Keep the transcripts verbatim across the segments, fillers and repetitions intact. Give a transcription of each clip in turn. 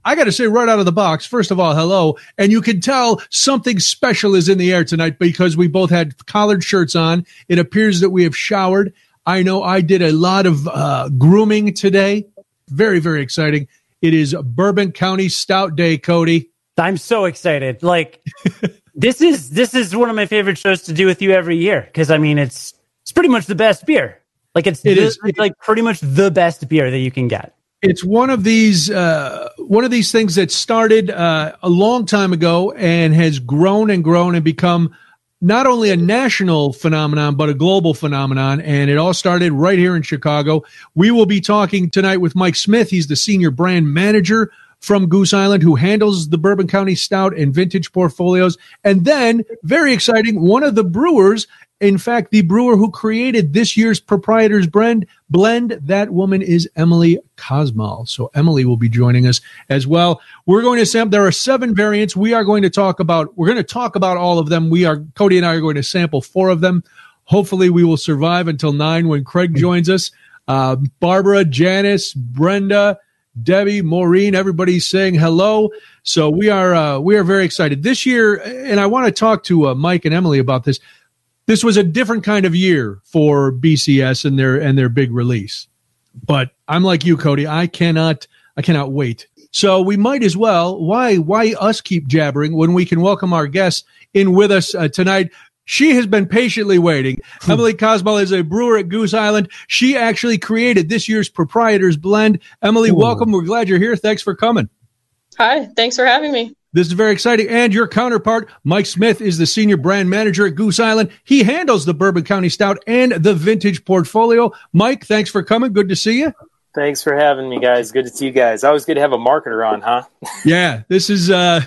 I got to say right out of the box, first of all, hello. And you can tell something special is in the air tonight because we both had collared shirts on. It appears that we have showered. I know I did a lot of uh, grooming today. Very, very exciting. It is Bourbon County Stout Day, Cody. I'm so excited. Like this is this is one of my favorite shows to do with you every year because I mean it's it's pretty much the best beer. Like it's it the, is it's like pretty much the best beer that you can get. It's one of these uh, one of these things that started uh, a long time ago and has grown and grown and become not only a national phenomenon, but a global phenomenon. And it all started right here in Chicago. We will be talking tonight with Mike Smith. He's the senior brand manager from Goose Island, who handles the Bourbon County Stout and vintage portfolios. And then, very exciting, one of the brewers, in fact, the brewer who created this year's Proprietor's Blend, blend, that woman is Emily Cosmal. So Emily will be joining us as well. We're going to sample. There are seven variants. We are going to talk about, we're going to talk about all of them. We are, Cody and I are going to sample four of them. Hopefully we will survive until nine when Craig joins us. Uh, Barbara, Janice, Brenda, Debbie, Maureen, everybody's saying hello. So we are, uh, we are very excited this year. And I want to talk to uh, Mike and Emily about this. This was a different kind of year for B C S and their and their big release. But I'm like you, Cody. I cannot I cannot wait. So we might as well. Why why us keep jabbering when we can welcome our guests in with us uh, tonight? She has been patiently waiting. Emily Cosmal is a brewer at Goose Island. She actually created this year's Proprietor's Blend. Emily, Ooh. welcome. We're glad you're here. Thanks for coming. Hi. Thanks for having me. This is very exciting. And your counterpart, Mike Smith, is the senior brand manager at Goose Island. He handles the Bourbon County Stout and the vintage portfolio. Mike, thanks for coming. Good to see you. Thanks for having me, guys. Good to see you guys. Always good to have a marketer on, huh? Yeah, this is, uh,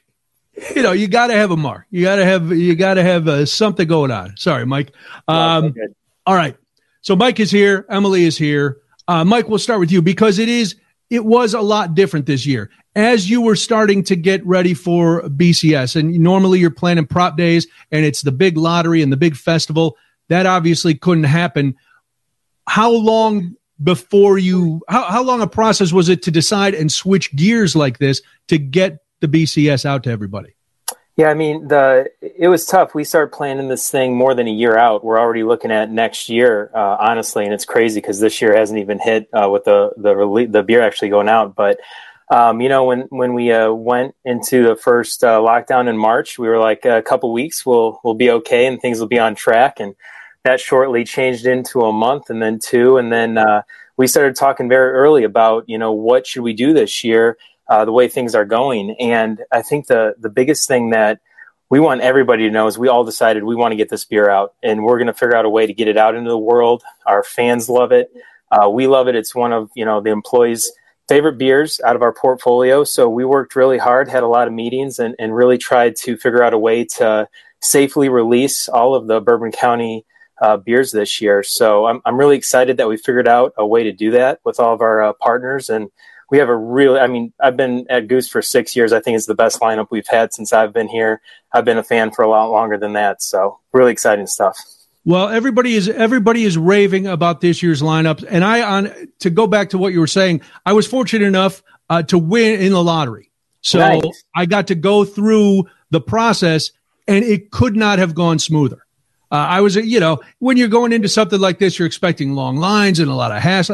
you know, you got to have a mark. You got to have, you got to have uh, something going on. Sorry, Mike. Um, no, all right. So Mike is here. Emily is here. Uh, Mike, we'll start with you because it is, it was a lot different this year. As you were starting to get ready for B C S, and normally you're planning prop days, and it's the big lottery and the big festival, that obviously couldn't happen. How long before you, how, how long a process was it to decide and switch gears like this to get the B C S out to everybody? Yeah, I mean, the it was tough. We started planning this thing more than a year out. We're already looking at next year, uh, honestly, and it's crazy because this year hasn't even hit uh, with the the rele- the beer actually going out, but. Um, you know, when, when we, uh, went into the first, uh, lockdown in March, we were like a couple weeks, we'll, we'll be okay and things will be on track. And that shortly changed into a month and then two. And then, uh, we started talking very early about, you know, what should we do this year, uh, the way things are going. And I think the, the biggest thing that we want everybody to know is we all decided we want to get this beer out and we're going to figure out a way to get it out into the world. Our fans love it. Uh, we love it. It's one of, you know, the employees' favorite beers out of our portfolio. So we worked really hard, had a lot of meetings, and, and really tried to figure out a way to safely release all of the Bourbon County uh, beers this year. So I'm I'm really excited that we figured out a way to do that with all of our uh, partners. And we have a really, I mean, I've been at Goose for six years. I think it's the best lineup we've had since I've been here. I've been a fan for a lot longer than that. So really exciting stuff. Well, everybody is everybody is raving about this year's lineup, and I on to go back to what you were saying. I was fortunate enough uh, to win in the lottery, so nice. I got to go through the process, and it could not have gone smoother. Uh, I was, you know, when you're going into something like this, you're expecting long lines and a lot of hassle.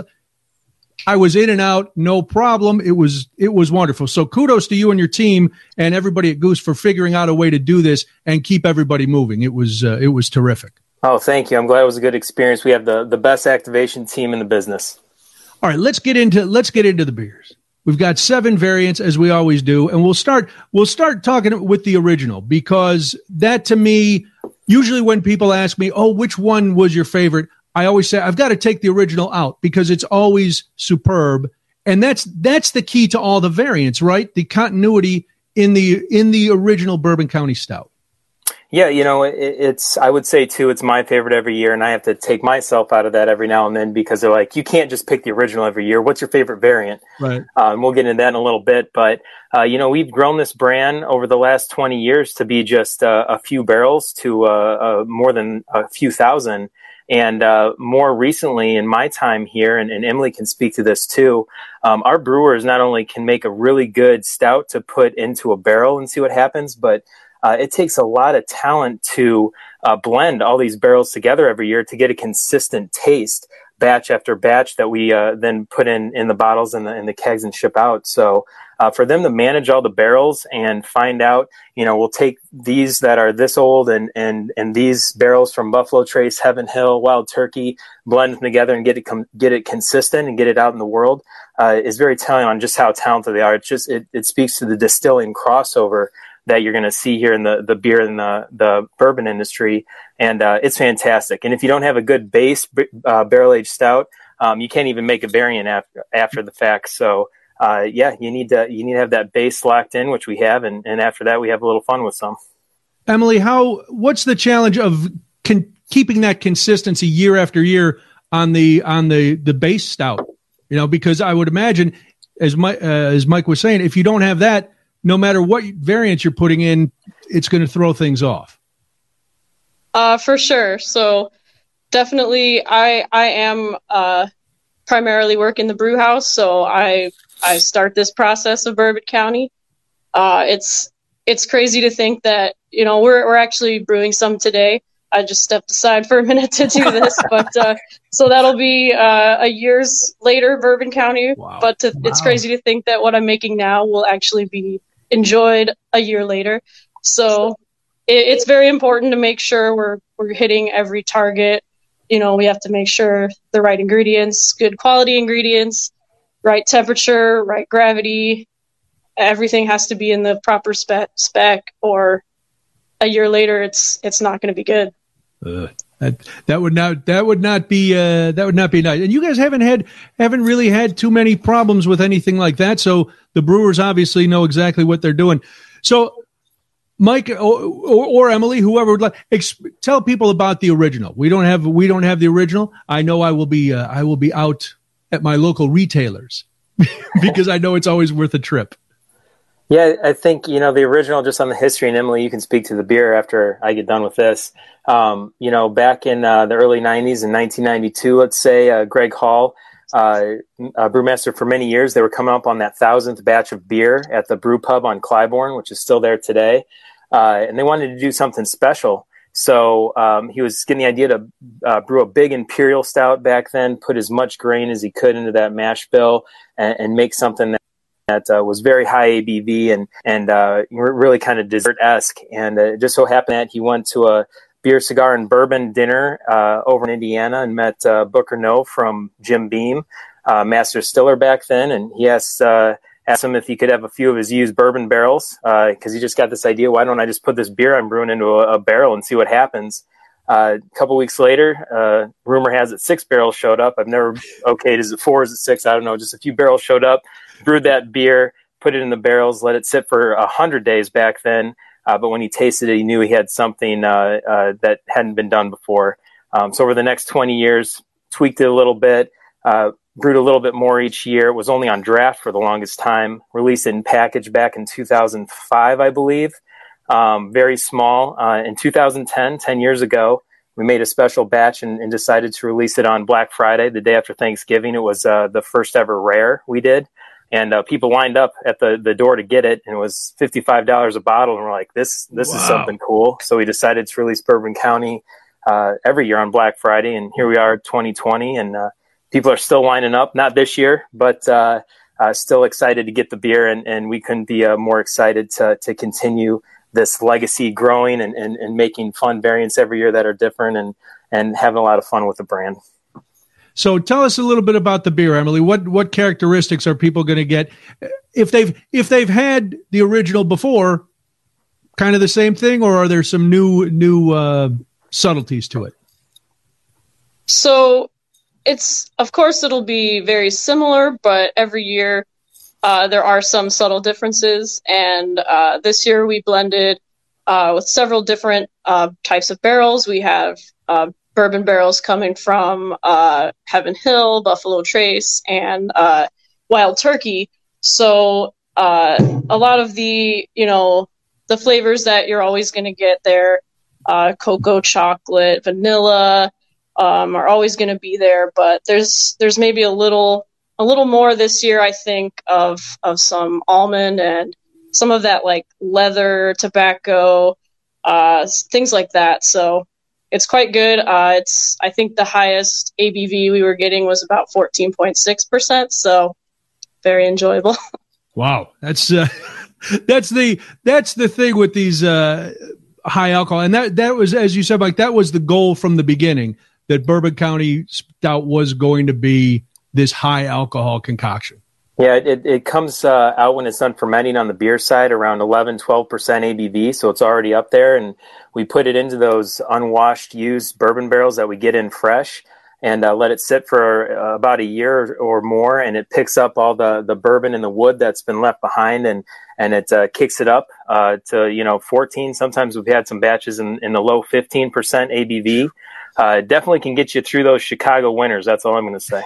I was in and out, no problem. It was it was wonderful. So kudos to you and your team and everybody at Goose for figuring out a way to do this and keep everybody moving. It was uh, it was terrific. Oh, thank you. I'm glad it was a good experience. We have the, the best activation team in the business. All right, let's get into let's get into the beers. We've got seven variants as we always do, and we'll start we'll start talking with the original because that to me, usually when people ask me, "Oh, which one was your favorite?" I always say I've got to take the original out because it's always superb, and that's that's the key to all the variants, right? The continuity in the in the original Bourbon County Stout. Yeah, you know, it, it's, I would say too, it's my favorite every year, and I have to take myself out of that every now and then because they're like, you can't just pick the original every year. What's your favorite variant? Right. Uh, and we'll get into that in a little bit, but, uh, you know, we've grown this brand over the last twenty years to be just uh, a few barrels to uh, uh, more than a few thousand. And uh, more recently, in my time here, and, and Emily can speak to this too, um, our brewers not only can make a really good stout to put into a barrel and see what happens, but uh, it takes a lot of talent to uh, blend all these barrels together every year to get a consistent taste, batch after batch, that we uh, then put in in the bottles and the, in the kegs and ship out. So uh, for them to manage all the barrels and find out, you know, we'll take these that are this old and and and these barrels from Buffalo Trace, Heaven Hill, Wild Turkey, blend them together and get it com- get it consistent and get it out in the world uh, is very telling on just how talented they are. It's just it, it speaks to the distilling crossover that you're going to see here in the, the beer and the, the bourbon industry. And uh, it's fantastic. And if you don't have a good base uh, barrel-aged stout, um, you can't even make a variant after, after the fact. So, uh, yeah, you need to you need to have that base locked in, which we have. And, and after that, we have a little fun with some. Emily, how what's the challenge of con- keeping that consistency year after year on the on the, the base stout? You know, because I would imagine, as Mike, uh, as Mike was saying, if you don't have that, no matter what variants you're putting in, it's going to throw things off. Uh, for sure. So definitely I, I am, uh, primarily work in the brew house. So I, I start this process of Bourbon County. Uh, it's, it's crazy to think that, you know, we're, we're actually brewing some today. I just stepped aside for a minute to do this, but, uh, so that'll be, uh, a years later, Bourbon County. Wow. But to, Wow. It's crazy to think that what I'm making now will actually be enjoyed a year later. So it, it's very important to make sure we're we're hitting every target. You know, we have to make sure the right ingredients, good quality ingredients, right temperature, right gravity. Everything has to be in the proper spec, spec or a year later it's it's not going to be good. Uh, that that would not that would not be uh, that would not be nice. And you guys haven't had haven't really had too many problems with anything like that. So the brewers obviously know exactly what they're doing. So Mike or, or, or Emily, whoever would like, exp- tell people about the original. We don't have we don't have the original. I know I will be uh, I will be out at my local retailers because I know it's always worth a trip. Yeah, I think, you know, the original, just on the history, and Emily, you can speak to the beer after I get done with this. Um, you know, back in uh, the early nineties, in nineteen ninety-two, let's say, uh, Greg Hall, uh, a brewmaster for many years, they were coming up on that thousandth batch of beer at the brew pub on Clybourne, which is still there today. Uh, and they wanted to do something special. So um, he was getting the idea to uh, brew a big imperial stout back then, put as much grain as he could into that mash bill, and, and make something that that uh, was very high A B V and and uh, really kind of dessert-esque. And uh, it just so happened that he went to a beer, cigar, and bourbon dinner uh, over in Indiana and met uh, Booker Noe from Jim Beam, uh, master distiller back then. And he asked, uh, asked him if he could have a few of his used bourbon barrels because uh, he just got this idea, why don't I just put this beer I'm brewing into a, a barrel and see what happens? Uh, a couple weeks later, uh, rumor has it six barrels showed up. I've never okayed, is it four, is it six? I don't know. Just a few barrels showed up, brewed that beer, put it in the barrels, let it sit for a hundred days back then. Uh, but when he tasted it, he knew he had something uh, uh, that hadn't been done before. Um, so over the next twenty years, tweaked it a little bit, uh, brewed a little bit more each year. It was only on draft for the longest time, released in package back in two thousand five, I believe. Um, very small. Uh, in two thousand ten, ten years ago, we made a special batch and, and decided to release it on Black Friday, the day after Thanksgiving. It was uh, the first ever rare we did. And uh, people lined up at the, the door to get it, and it was fifty-five dollars a bottle. And we're like, this this wow. is something cool. So we decided to release Bourbon County uh, every year on Black Friday. And here we are, twenty twenty, and uh, people are still lining up. Not this year, but uh, uh, still excited to get the beer. And, and we couldn't be uh, more excited to to continue this legacy growing and, and, and making fun variants every year that are different and, and having a lot of fun with the brand. So tell us a little bit about the beer, Emily. What what characteristics are people going to get if they've if they've had the original before? Kind of the same thing, or are there some new new uh, subtleties to it? So it's of course it'll be very similar, but every year uh, there are some subtle differences. And uh, this year we blended uh, with several different uh, types of barrels. We have uh, bourbon barrels coming from uh, Heaven Hill, Buffalo Trace, and uh, Wild Turkey. So uh, a lot of the, you know, the flavors that you're always going to get there, uh, cocoa, chocolate, vanilla, um, are always going to be there, but there's there's maybe a little a little more this year, I think, of of some almond and some of that like leather, tobacco, uh, things like that. So it's quite good. Uh, it's I think the highest A B V we were getting was about fourteen point six percent. So very enjoyable. Wow, that's uh, that's the that's the thing with these uh, high alcohol, and that that was, as you said, Mike, that was the goal from the beginning, that Bourbon County Stout was going to be this high alcohol concoction. Yeah, it, it comes uh, out when it's done fermenting on the beer side around eleven, twelve percent A B V, so it's already up there, and we put it into those unwashed, used bourbon barrels that we get in fresh, and uh, let it sit for uh, about a year or more, and it picks up all the, the bourbon and the wood that's been left behind, and and it uh, kicks it up uh, to, you know, fourteen. Sometimes we've had some batches in, in the low fifteen percent A B V. Uh, it definitely can get you through those Chicago winters. That's all I'm going to say.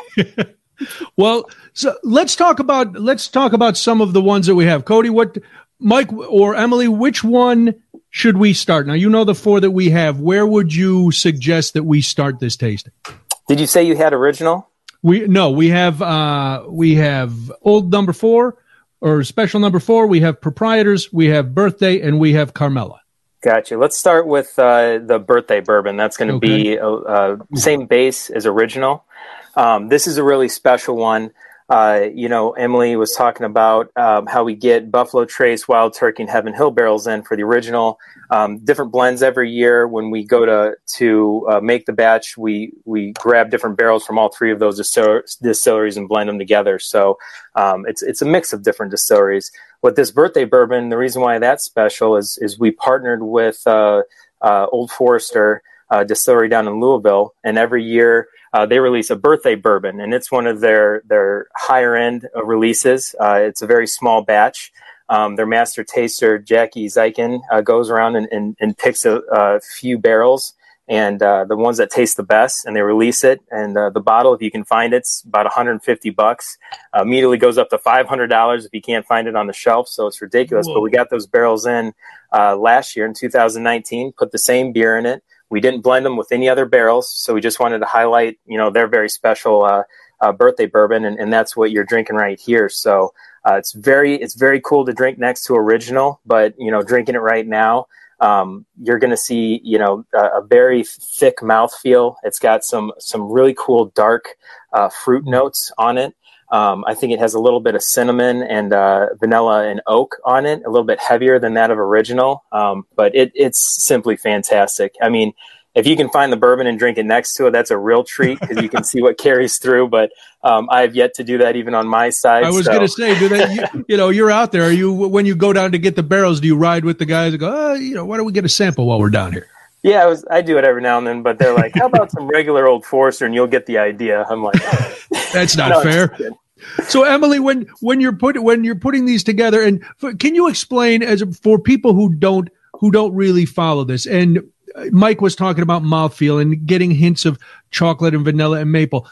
Well, so let's talk about let's talk about some of the ones that we have. Cody, what, Mike or Emily, which one should we start? Now, you know the four that we have. Where would you suggest that we start this tasting? Did you say you had original? We no, we have uh, we have old number four or special number four. We have proprietors, we have birthday, and we have Carmela. Gotcha. Let's start with uh, the birthday bourbon. That's going to Okay. be uh, uh, same base as original. Um, this is a really special one. Uh, you know, Emily was talking about um, how we get Buffalo Trace, Wild Turkey, and Heaven Hill barrels in for the original. Um, different blends every year. When we go to to uh, make the batch, we we grab different barrels from all three of those distil- distilleries and blend them together. So um, it's it's a mix of different distilleries. With this birthday bourbon, the reason why that's special is is we partnered with uh, uh, Old Forester uh, distillery down in Louisville, and every year uh, they release a birthday bourbon, and it's one of their their higher end uh, releases. Uh, it's a very small batch. Um, their master taster, Jackie Zeiken, uh, goes around and, and, and picks a, a few barrels and uh, the ones that taste the best, and they release it. And uh, the bottle, if you can find it, it's about one hundred fifty bucks. Uh, immediately goes up to five hundred dollars if you can't find it on the shelf. So it's ridiculous. Whoa. But we got those barrels in uh, last year in two thousand nineteen, put the same beer in it. We didn't blend them with any other barrels, so we just wanted to highlight, you know, their very special uh, uh, birthday bourbon, and, and that's what you're drinking right here. So uh, it's very it's very cool to drink next to original, but, you know, drinking it right now, um, you're going to see, you know, a, a very thick mouthfeel. It's got some some really cool dark uh, fruit notes on it. Um, I think it has a little bit of cinnamon and uh, vanilla and oak on it, a little bit heavier than that of original. Um, but it, it's simply fantastic. I mean, if you can find the bourbon and drink it next to it, that's a real treat because you can see what carries through. But um, I have yet to do that even on my side. I was so. going to say, do that? You, you know, you're out there. Are you, when you go down to get the barrels, do you ride with the guys and go, oh, you know, why don't we get a sample while we're down here? Yeah, I, was, I do it every now and then, but they're like, how about some regular Old Forester and you'll get the idea. I'm like, oh. That's not No, fair. So, Emily, when when you're put when you're putting these together, and for, can you explain, as for people who don't who don't really follow this? And Mike was talking about mouthfeel and getting hints of chocolate and vanilla and maple.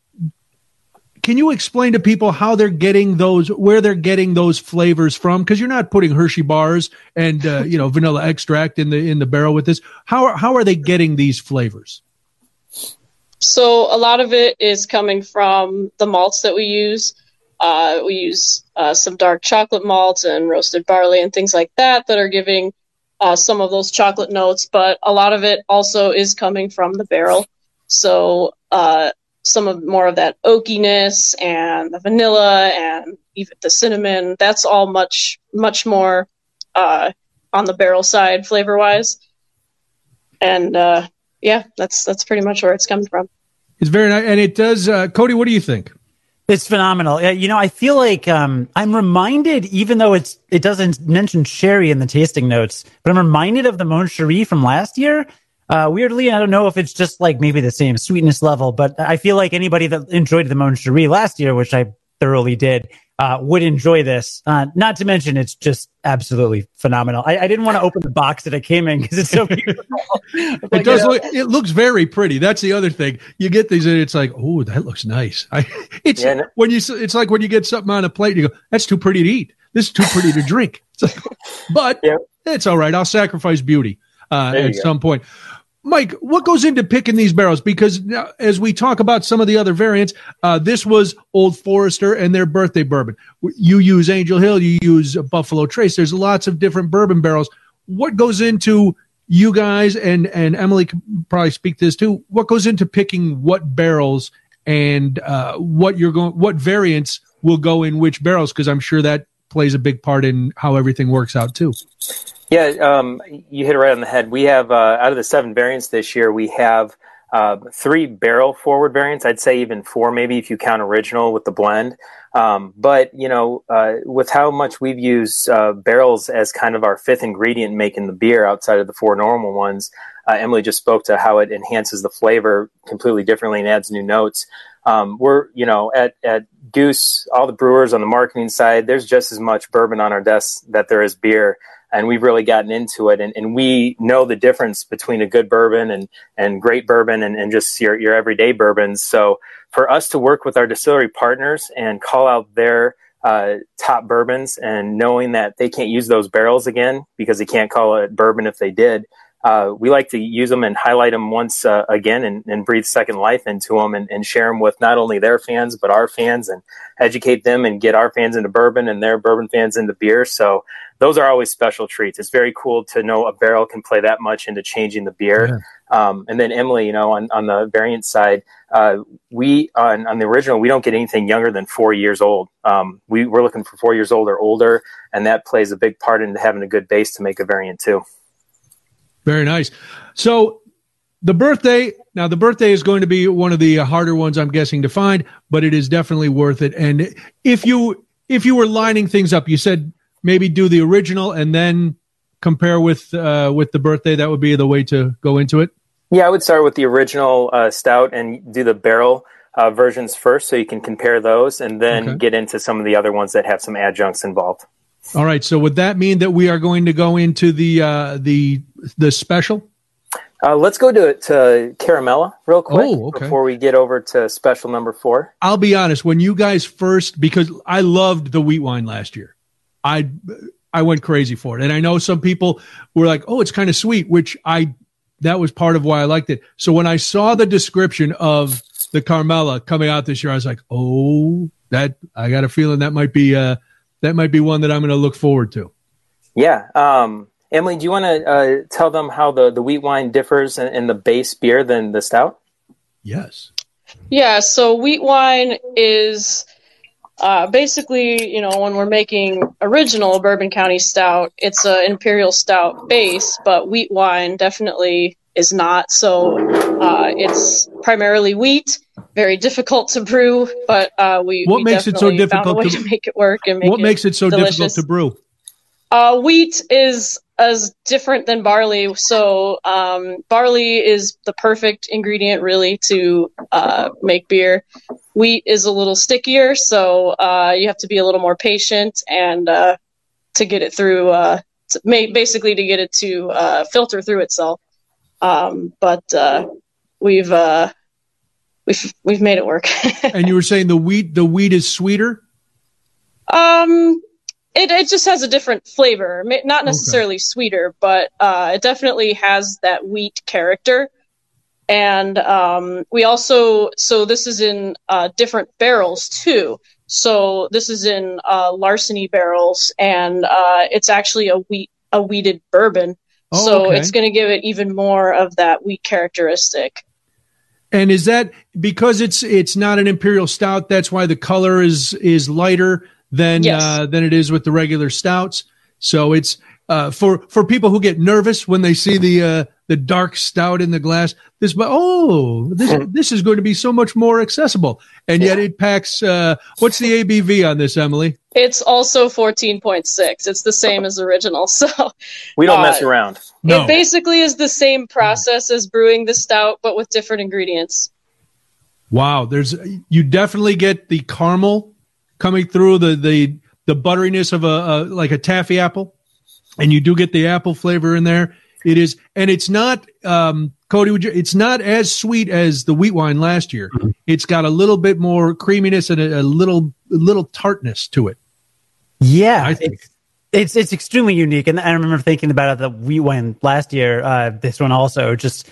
Can you explain to people how they're getting those, where they're getting those flavors from? Because you're not putting Hershey bars and uh, you know vanilla extract in the in the barrel with this. How are, how are they getting these flavors? So a lot of it is coming from the malts that we use. Uh, we use uh, some dark chocolate malts and roasted barley and things like that that are giving uh, some of those chocolate notes. But a lot of it also is coming from the barrel. So uh, some of more of that oakiness and the vanilla and even the cinnamon, that's all much, much more uh, on the barrel side flavor-wise. And uh yeah, that's that's pretty much where it's coming from. It's very nice, and it does. Uh, Cody, what do you think? It's phenomenal. Uh, You know, I feel like um, I'm reminded, even though it's it doesn't mention sherry in the tasting notes, but I'm reminded of the Mon Cherie from last year. Uh, weirdly, I don't know if it's just like maybe the same sweetness level, but I feel like anybody that enjoyed the Mon Cherie last year, which I thoroughly did, uh, would enjoy this. Uh, not to mention, it's just absolutely phenomenal. I, I didn't want to open the box that it came in because it's so beautiful. It Like, does you know, look, it looks very pretty. That's the other thing. You get these and it's like, oh, that looks nice. I, it's Yeah, no- when you, it's like when you get something on a plate and you go, that's too pretty to eat. This is too pretty to drink. It's like, but Yeah. it's all right. I'll sacrifice beauty uh, There you at go. some point. Mike, what goes into picking these barrels? Because now, as we talk about some of the other variants, uh, this was Old Forester and their birthday bourbon. You use Angel Hill, you use Buffalo Trace. There's lots of different bourbon barrels. What goes into you guys, and, and Emily can probably speak to this too, what goes into picking what barrels and uh, what you're going, what variants will go in which barrels? Because I'm sure that plays a big part in how everything works out too. Yeah, um, you hit it right on the head. We have, uh, out of the seven variants this year, we have uh, three barrel forward variants. I'd say even four, maybe if you count original with the blend. Um, but, you know, uh, with how much we've used uh, barrels as kind of our fifth ingredient in making the beer outside of the four normal ones, uh, Emily just spoke to how it enhances the flavor completely differently and adds new notes. Um, we're, you know, at, at Goose, all the brewers on the marketing side, there's just as much bourbon on our desks that there is beer. And we've really gotten into it, and, and we know the difference between a good bourbon and, and great bourbon and, and just your, your everyday bourbons. So for us to work with our distillery partners and call out their uh, top bourbons, and knowing that they can't use those barrels again because they can't call it bourbon if they did, uh, we like to use them and highlight them once uh, again and, and breathe second life into them and, and share them with not only their fans but our fans, and educate them and get our fans into bourbon and their bourbon fans into beer. So those are always special treats. It's very cool to know a barrel can play that much into changing the beer. Yeah. Um, and then Emily, you know, on, on the variant side, uh, we on, on the original, we don't get anything younger than four years old. Um, we, we're looking for four years old or older, and that plays a big part into having a good base to make a variant too. Very nice. So the birthday, now the birthday is going to be one of the harder ones, I'm guessing, to find, but it is definitely worth it. And if you if you were lining things up, you said maybe do the original and then compare with uh, with the birthday. That would be the way to go into it. Yeah, I would start with the original uh, stout and do the barrel uh, versions first, so you can compare those, and then okay. get into some of the other ones that have some adjuncts involved. All right. So would that mean that we are going to go into the uh, the the special? Uh, let's go to to Caramella real quick oh, okay. before we get over to special number four. I'll be honest. When you guys first, because I loved the wheat wine last year, I I went crazy for it, and I know some people were like, "Oh, it's kind of sweet," which I that was part of why I liked it. So when I saw the description of the Carmella coming out this year, I was like, "Oh, that I got a feeling that might be uh that might be one that I'm going to look forward to." Yeah. Um, Emily, do you want to uh, tell them how the, the wheat wine differs in, in the base beer than the stout? Yes. Yeah, so wheat wine is uh, basically, you know, when we're making original Bourbon County Stout, it's an imperial stout base, but wheat wine definitely is not. So uh, it's primarily wheat, very difficult to brew, but uh, we, what we makes it so difficult found a way to, to make it work and make what it makes it so delicious. difficult to brew? Uh, wheat is as different than barley. So um, barley is the perfect ingredient, really, to uh, make beer. Wheat is a little stickier, so uh, you have to be a little more patient and uh, to get it through, uh, to make, basically to get it to uh, filter through itself. Um, but uh, we've uh, we've we've made it work. And you were saying the wheat the wheat is sweeter? Um. It it just has a different flavor, not necessarily okay. sweeter, but uh, it definitely has that wheat character. And um, we also, so this is in uh, different barrels too. So this is in uh, larceny barrels, and uh, it's actually a wheat a wheated bourbon. Oh, so okay. It's going to give it even more of that wheat characteristic. And is that because it's it's not an imperial stout? That's why the color is is lighter than yes. uh, than it is with the regular stouts. So it's uh, for for people who get nervous when they see the uh, the dark stout in the glass. This, but oh, this this is going to be so much more accessible, and yet it packs. Uh, what's the A B V on this, Emily? It's also fourteen point six. It's the same as original. So we don't uh, mess around. No. It basically is the same process as brewing the stout, but with different ingredients. Wow, there's you definitely get the caramel coming through, the the the butteriness of a, a like a taffy apple, and you do get the apple flavor in there. It is, and it's not, um, Cody, would you, it's not as sweet as the wheat wine last year. Mm-hmm. It's got a little bit more creaminess and a, a little a little tartness to it. Yeah, I think. It's, it's it's extremely unique, and I remember thinking about it, the wheat wine last year. Uh, this one also just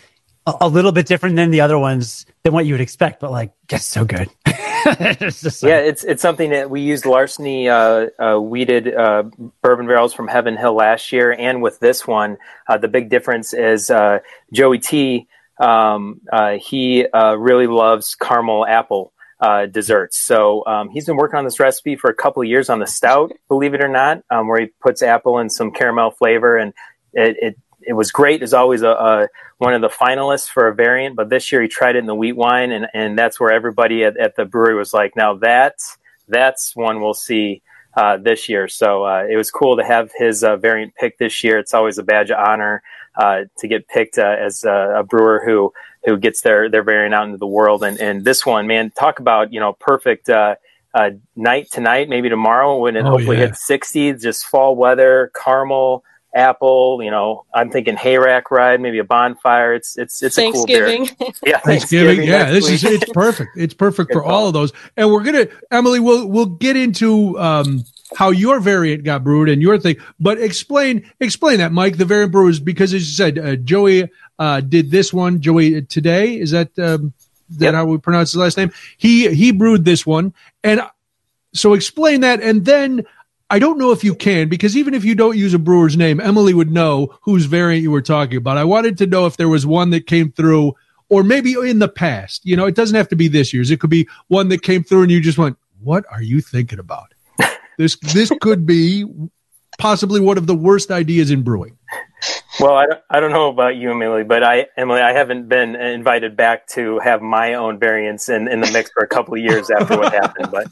a, a little bit different than the other ones than what you would expect, but like, it's so good. It's just like, yeah, it's it's something that we used Larceny uh, uh, weeded uh, bourbon barrels from Heaven Hill last year, and with this one, uh, the big difference is uh, Joey T. Um, uh, he uh, really loves caramel apple uh, desserts, so um, he's been working on this recipe for a couple of years on the stout, believe it or not, um, where he puts apple and some caramel flavor, and it. it It was great. It's always a, a one of the finalists for a variant, but this year he tried it in the wheat wine, and, and that's where everybody at, at the brewery was like, now that's, that's one we'll see uh, this year. So uh, it was cool to have his uh, variant picked this year. It's always a badge of honor uh, to get picked uh, as a, a brewer who who gets their, their variant out into the world. And, and this one, man, talk about, you know, perfect uh, uh, night tonight, maybe tomorrow when it Oh, hopefully yeah. hits sixty, just fall weather, caramel, apple, you know, I'm thinking hayrack ride, maybe a bonfire. It's it's it's a cool beer. Thanksgiving. Yeah, Thanksgiving. Yeah, next this is week. it's perfect. It's perfect for Good all call. of those. And we're gonna, Emily, we'll we'll get into um, how your variant got brewed and your thing, but explain explain that, Mike, the variant brewers, because as you said, uh, Joey uh, did this one. Joey Today, is that um, is that Yep. how we pronounce his last name? He he brewed this one, and so explain that, and then. I don't know if you can, because even if you don't use a brewer's name, Emily would know whose variant you were talking about. I wanted to know if there was one that came through, or maybe in the past. You know, it doesn't have to be this year's. It could be one that came through and you just went, what are you thinking about? This this could be possibly one of the worst ideas in brewing. Well, I don't, I don't know about you, Emily, but I, Emily, I haven't been invited back to have my own variants in, in the mix for a couple of years after what happened. But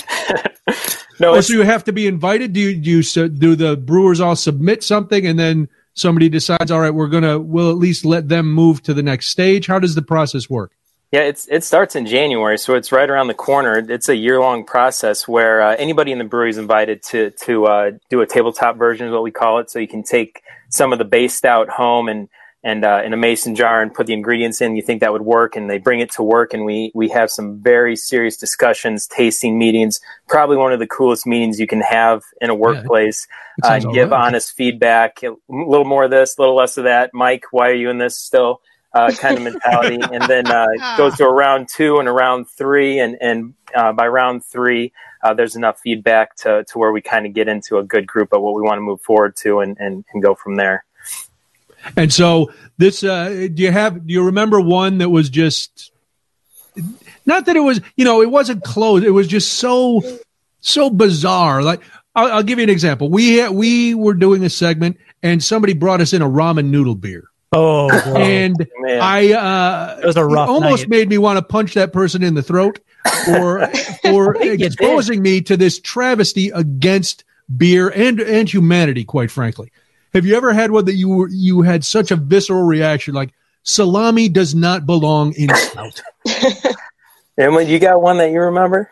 no, Oh, it's, so you have to be invited? Do you, do you su- do the brewers all submit something and then somebody decides, all right, we're going to, we'll at least let them move to the next stage? How does the process work? yeah, it's it starts in January, so it's right around the corner. It's a year long process where uh, anybody in the brewery is invited to to uh, do a tabletop version, is what we call it. So you can take some of the base stout home and and uh, in a mason jar and put the ingredients in. You think that would work, and they bring it to work, and we we have some very serious discussions, tasting meetings. Probably one of the coolest meetings you can have in a workplace. That Uh, sounds all give right. honest feedback, a little more of this, a little less of that. Mike, why are you in this still? Uh, kind of mentality, and then uh, goes to a round two and a round three, and and uh, by round three, uh, there's enough feedback to to where we kind of get into a good group of what we want to move forward to, and and, and go from there. And so this, uh, do you have, do you remember one that was just, not that it was, you know, it wasn't closed. It was just so, so bizarre. Like, I'll, I'll give you an example. We, we were doing a segment and somebody brought us in a ramen noodle beer. oh, bro. And Man. I, uh, It was a rough almost night. made me want to punch that person in the throat for, for think you exposing me to this travesty against beer and, and humanity, quite frankly. Have you ever had one that you were, you had such a visceral reaction, like salami does not belong in stout? Emily, you got one that you remember?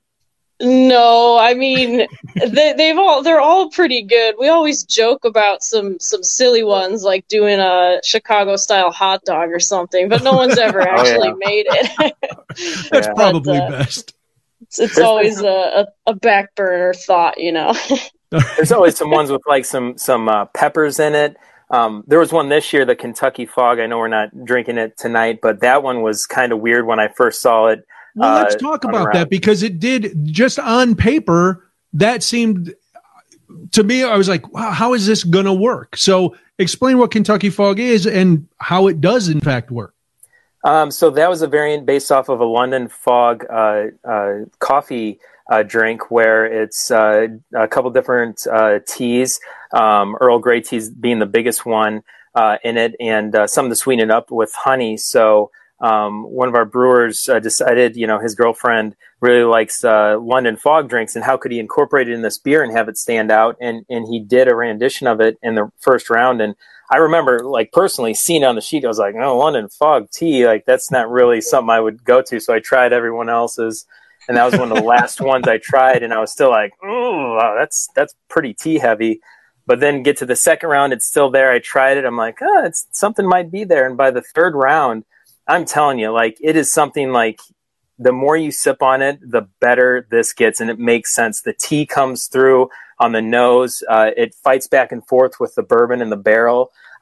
No, I mean they, they've all they're all pretty good. We always joke about some some silly ones like doing a Chicago style hot dog or something, but no one's ever actually yeah. made it. That's Yeah. probably But, uh, best. it's it's always a, a, a back burner thought, you know. There's always some ones with like some some uh, peppers in it. Um, there was one this year, the Kentucky Fog. I know we're not drinking it tonight, but that one was kind of weird when I first saw it. Well, let's uh, talk on about around. that, because it did, just on paper, that seemed to me, I was like, wow, how is this going to work? So explain what Kentucky Fog is and how it does in fact work. Um, so that was a variant based off of a London Fog uh, uh, coffee uh, drink, where it's uh, a couple different uh, teas, um, Earl Grey teas being the biggest one uh, in it, and uh, some to sweeten it up with honey. So um, one of our brewers uh, decided, you know, his girlfriend really likes uh, London Fog drinks, and how could he incorporate it in this beer and have it stand out? And and he did a rendition of it in the first round, and I remember, like, personally seeing it on the sheet, I was like, no, London Fog tea, like, that's not really something I would go to. So I tried everyone else's, and that was one of the last ones I tried, and I was still like, oh, wow, that's that's pretty tea heavy. But then get to the second round, it's still there. I tried it. I'm like, oh, it's something might be there. And by the third round, I'm telling you, like, it is something like, the more you sip on it, the better this gets, and it makes sense. The tea comes through on the nose. Uh, it fights back and forth with the bourbon in the barrel.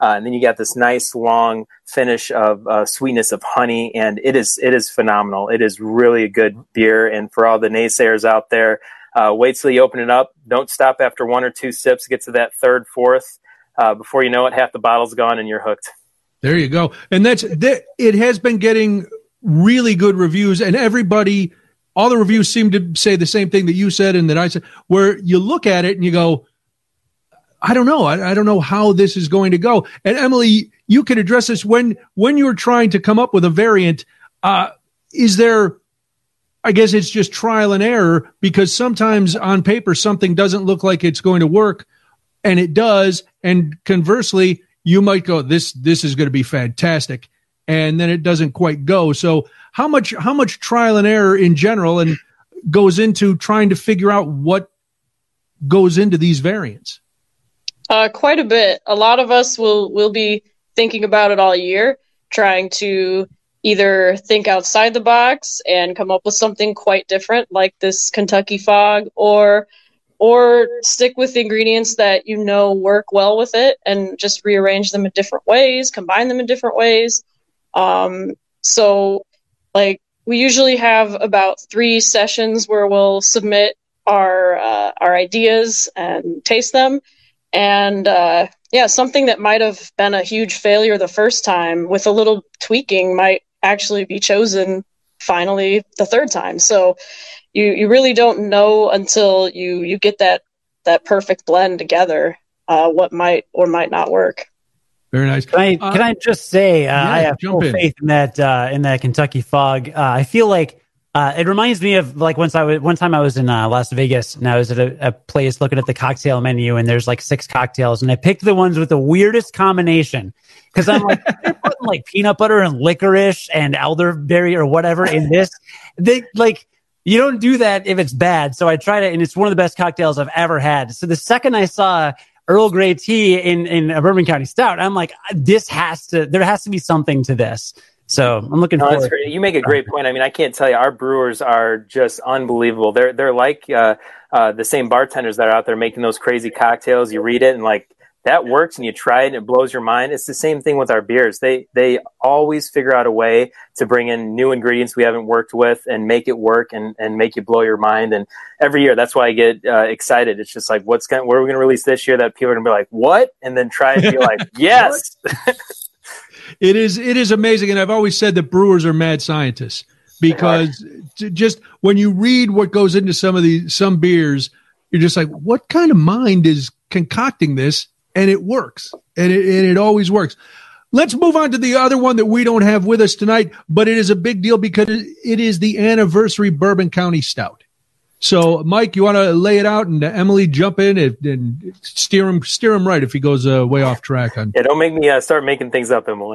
Uh, and then you got this nice long finish of uh, sweetness of honey, and it is it is phenomenal. It is really a good beer. And for all the naysayers out there, uh, wait till you open it up. Don't stop after one or two sips. Get to that third, fourth. Uh, before you know it, half the bottle's gone and you're hooked. There you go. And that's that. It has been getting really good reviews, and everybody, all the reviews seem to say the same thing that you said and that I said, where you look at it and you go, I don't know. I, I don't know how this is going to go. And Emily, you can address this when, when you're trying to come up with a variant. Uh, is there, I guess it's just trial and error, because sometimes on paper, something doesn't look like it's going to work and it does. And conversely, you might go, this, this is going to be fantastic. And then it doesn't quite go. So how much, how much trial and error in general and goes into trying to figure out what goes into these variants? Uh, quite a bit. A lot of us will will be thinking about it all year, trying to either think outside the box and come up with something quite different, like this Kentucky Fog, or or stick with ingredients that you know work well with it and just rearrange them in different ways, combine them in different ways. Um, so, like, we usually have about three sessions where we'll submit our uh, our ideas and taste them. And, uh, yeah, something that might have been a huge failure the first time with a little tweaking might actually be chosen finally the third time. So you, you really don't know until you, you get that, that perfect blend together, uh, what might or might not work. Very nice. Can I, uh, can I just say, uh, yeah, I have full in. faith in that, uh, in that Kentucky Fog. Uh, I feel like, Uh, it reminds me of like once I was one time I was in uh, Las Vegas and I was at a, a place looking at the cocktail menu and there's like six cocktails and I picked the ones with the weirdest combination because I'm like they're putting like peanut butter and licorice and elderberry or whatever in this. They like you don't do that if it's bad. So I tried it and it's one of the best cocktails I've ever had. So the second I saw Earl Grey tea in in a Bourbon County Stout, I'm like, this has to there has to be something to this. So I'm looking no, forward. You make a great point. I mean, I can't tell you, our brewers are just unbelievable. They're they're like uh, uh, the same bartenders that are out there making those crazy cocktails. You read it and like that works, and you try it and it blows your mind. It's the same thing with our beers. They they always figure out a way to bring in new ingredients we haven't worked with and make it work and, and make you blow your mind. And every year, that's why I get uh, excited. It's just like, what's going? What are we going to release this year that people are going to be like, what? And then try and be like, yes. It is it is amazing, and I've always said that brewers are mad scientists because just when you read what goes into some of these some beers, you're just like, what kind of mind is concocting this? And it works, and it, and it always works. Let's move on to the other one that we don't have with us tonight, but it is a big deal because it is the anniversary Bourbon County Stout. So, Mike, you want to lay it out, and uh, Emily jump in and, and steer him steer him right if he goes uh, way off track. On yeah, don't make me uh, start making things up, Emily.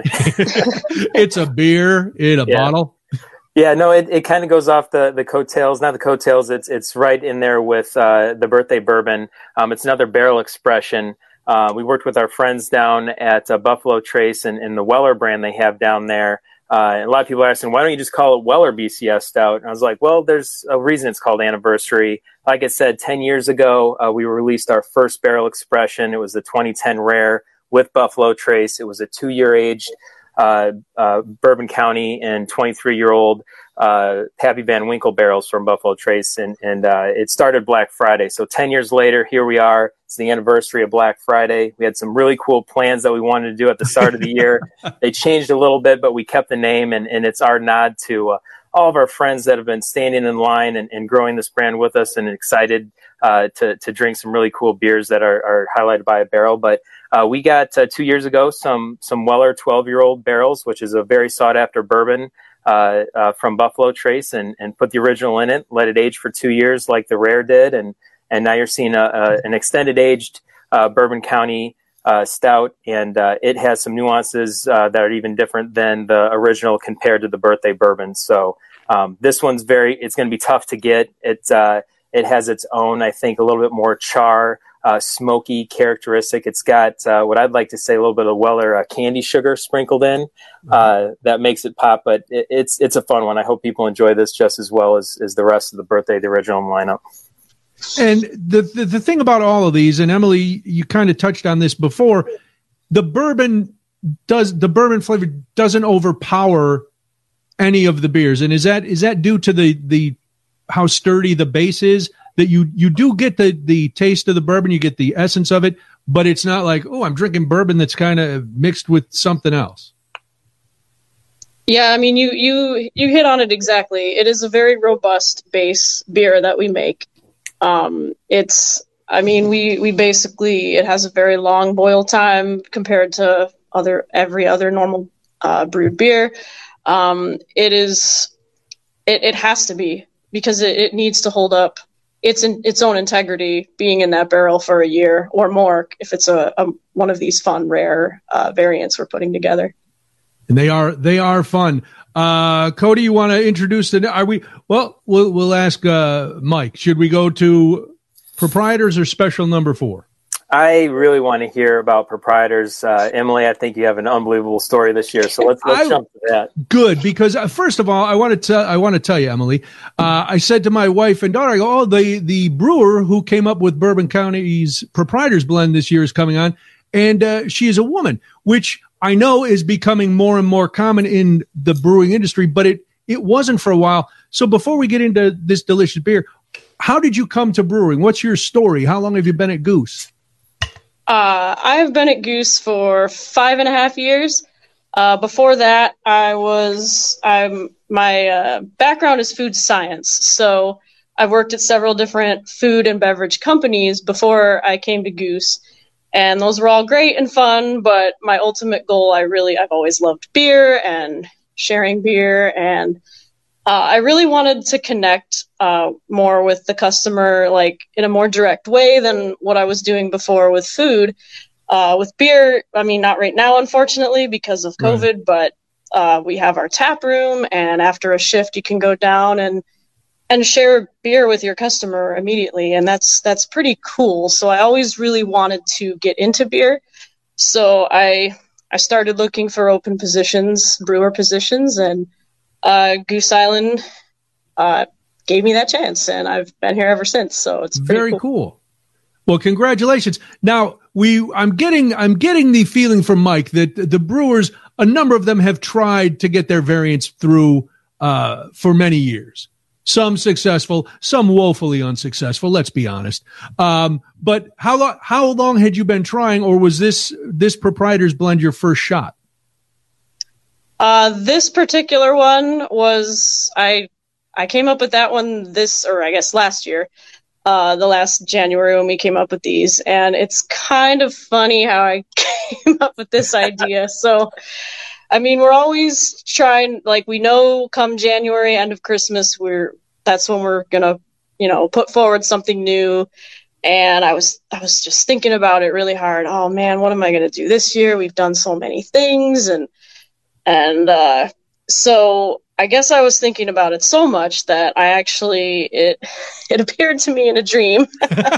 It's a beer in a yeah. bottle. Yeah, no, it, it kind of goes off the, the coattails, not the coattails. It's it's right in there with uh, the birthday bourbon. Um, it's another barrel expression. Uh, we worked with our friends down at uh, Buffalo Trace and, and the Weller brand they have down there. Uh, a lot of people are asking, why don't you just call it Weller B C S Stout? And I was like, well, there's a reason it's called Anniversary. Like I said, ten years ago, uh, we released our first barrel expression. It was the twenty ten Rare with Buffalo Trace. It was a two-year aged uh, uh, Bourbon County and twenty-three-year-old uh, Pappy Van Winkle barrels from Buffalo Trace. And, and uh, it started Black Friday. So ten years later, here we are. It's the anniversary of Black Friday. We had some really cool plans that we wanted to do at the start of the year. They changed a little bit, but we kept the name, and, and it's our nod to uh, all of our friends that have been standing in line and, and growing this brand with us and excited uh, to, to drink some really cool beers that are, are highlighted by a barrel. But uh, we got uh, two years ago some some Weller twelve-year-old barrels, which is a very sought-after bourbon uh, uh, from Buffalo Trace, and, and put the original in it, let it age for two years like the Rare did, and And now you're seeing a, a, an extended aged uh, Bourbon County uh, stout, and uh, it has some nuances uh, that are even different than the original compared to the birthday bourbon. So um, this one's very, it's going to be tough to get. It, uh, it has its own, I think, a little bit more char, uh, smoky characteristic. It's got uh, what I'd like to say a little bit of Weller uh, candy sugar sprinkled in uh, that makes it pop, but it, it's it's a fun one. I hope people enjoy this just as well as, as the rest of the birthday, the original lineup. And the, the the thing about all of these, and Emily, you kind of touched on this before, the bourbon does the bourbon flavor doesn't overpower any of the beers, and is that is that due to the the how sturdy the base is, that you you do get the the taste of the bourbon, you get the essence of it, but it's not like, oh, I'm drinking bourbon that's kind of mixed with something else. Yeah, I mean, you you you hit on it exactly. It is a very robust base beer that we make. Um, it's, I mean, we we basically, it has a very long boil time compared to other every other normal uh, brewed beer. Um, it is, it, it has to be, because it, it needs to hold up its in, its own integrity, being in that barrel for a year or more if it's a, a one of these fun rare uh, variants we're putting together. And they are they are fun. Uh, Cody, you want to introduce the? Are we? Well, we'll we'll ask uh, Mike. Should we go to proprietors or special number four? I really want to hear about proprietors. Uh, Emily, I think you have an unbelievable story this year, so let's let's I, jump to that. Good, because uh, first of all, I want to tell I want to tell you, Emily. Uh, I said to my wife and daughter, I go, "Oh, the the brewer who came up with Bourbon County's proprietors blend this year is coming on, and uh, she is a woman," which I know is becoming more and more common in the brewing industry, but it it wasn't for a while. So before we get into this delicious beer, how did you come to brewing? What's your story? How long have you been at Goose? Uh, I've been at Goose for five and a half years. Uh, before that, I was, I'm, my uh, background is food science. So I've worked at several different food and beverage companies before I came to Goose. And those were all great and fun. But my ultimate goal, I really, I've always loved beer and sharing beer. And Uh, I really wanted to connect uh, more with the customer, like in a more direct way than what I was doing before with food. Uh, with beer, I mean, not right now, unfortunately, because of COVID, right. but uh, we have our tap room, and after a shift, you can go down and and share beer with your customer immediately, and that's that's pretty cool. So I always really wanted to get into beer, so I I started looking for open positions, brewer positions, and Uh, Goose Island uh, gave me that chance, and I've been here ever since. So it's very cool. cool. Well, congratulations. Now we, I'm getting, I'm getting the feeling from Mike that the brewers, a number of them have tried to get their variants through uh, for many years. Some successful, some woefully unsuccessful. Let's be honest. Um, but how long, how long had you been trying, or was this this proprietor's blend your first shot? Uh, this particular one was, I I came up with that one this, or I guess last year, uh, the last January when we came up with these. And it's kind of funny how I came up with this idea. So, I mean, we're always trying, like, we know come January, end of Christmas, we're, that's when we're going to, you know, put forward something new. And I was, I was just thinking about it really hard. Oh man, what am I going to do this year? We've done so many things. And, And uh, so I guess I was thinking about it so much that I actually, it it appeared to me in a dream.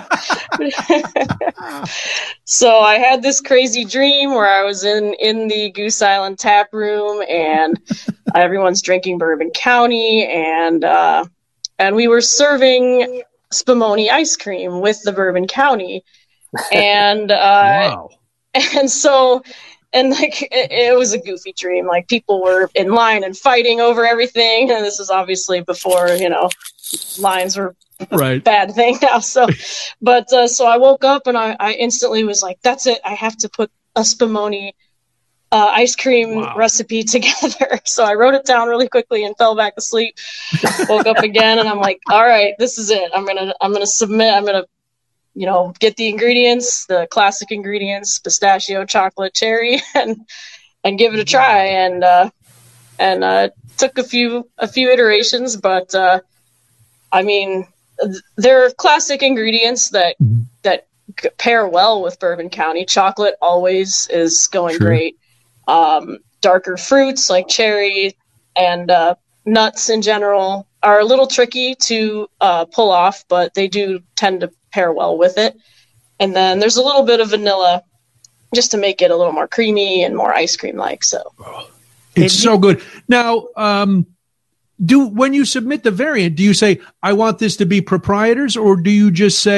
So I had this crazy dream where I was in, in the Goose Island tap room, and everyone's drinking Bourbon County, and uh, and we were serving Spumoni ice cream with the Bourbon County. And, uh, wow. and so... And like it, it was a goofy dream. Like people were in line and fighting over everything. And this is obviously before, you know, lines were right. a bad thing now. So, but uh, so I woke up and I, I instantly was like, that's it. I have to put a Spumoni uh, ice cream wow. recipe together. So I wrote it down really quickly and fell back asleep. Woke up again and I'm like, all right, this is it. I'm gonna I'm gonna submit. I'm gonna. you know, get the ingredients, the classic ingredients, pistachio, chocolate, cherry, and and give it a try. And uh, and uh, took a few a few iterations, but uh, I mean, th- there are classic ingredients that that pair well with Bourbon County. Chocolate always is going sure. great. Um, darker fruits like cherry and uh, nuts in general are a little tricky to uh, pull off, but they do tend to pair well with it. And then there's a little bit of vanilla just to make it a little more creamy and more ice cream like. So oh, it's so good. Now, um, do when you submit the variant, do you say, I want this to be proprietors, or do you just say,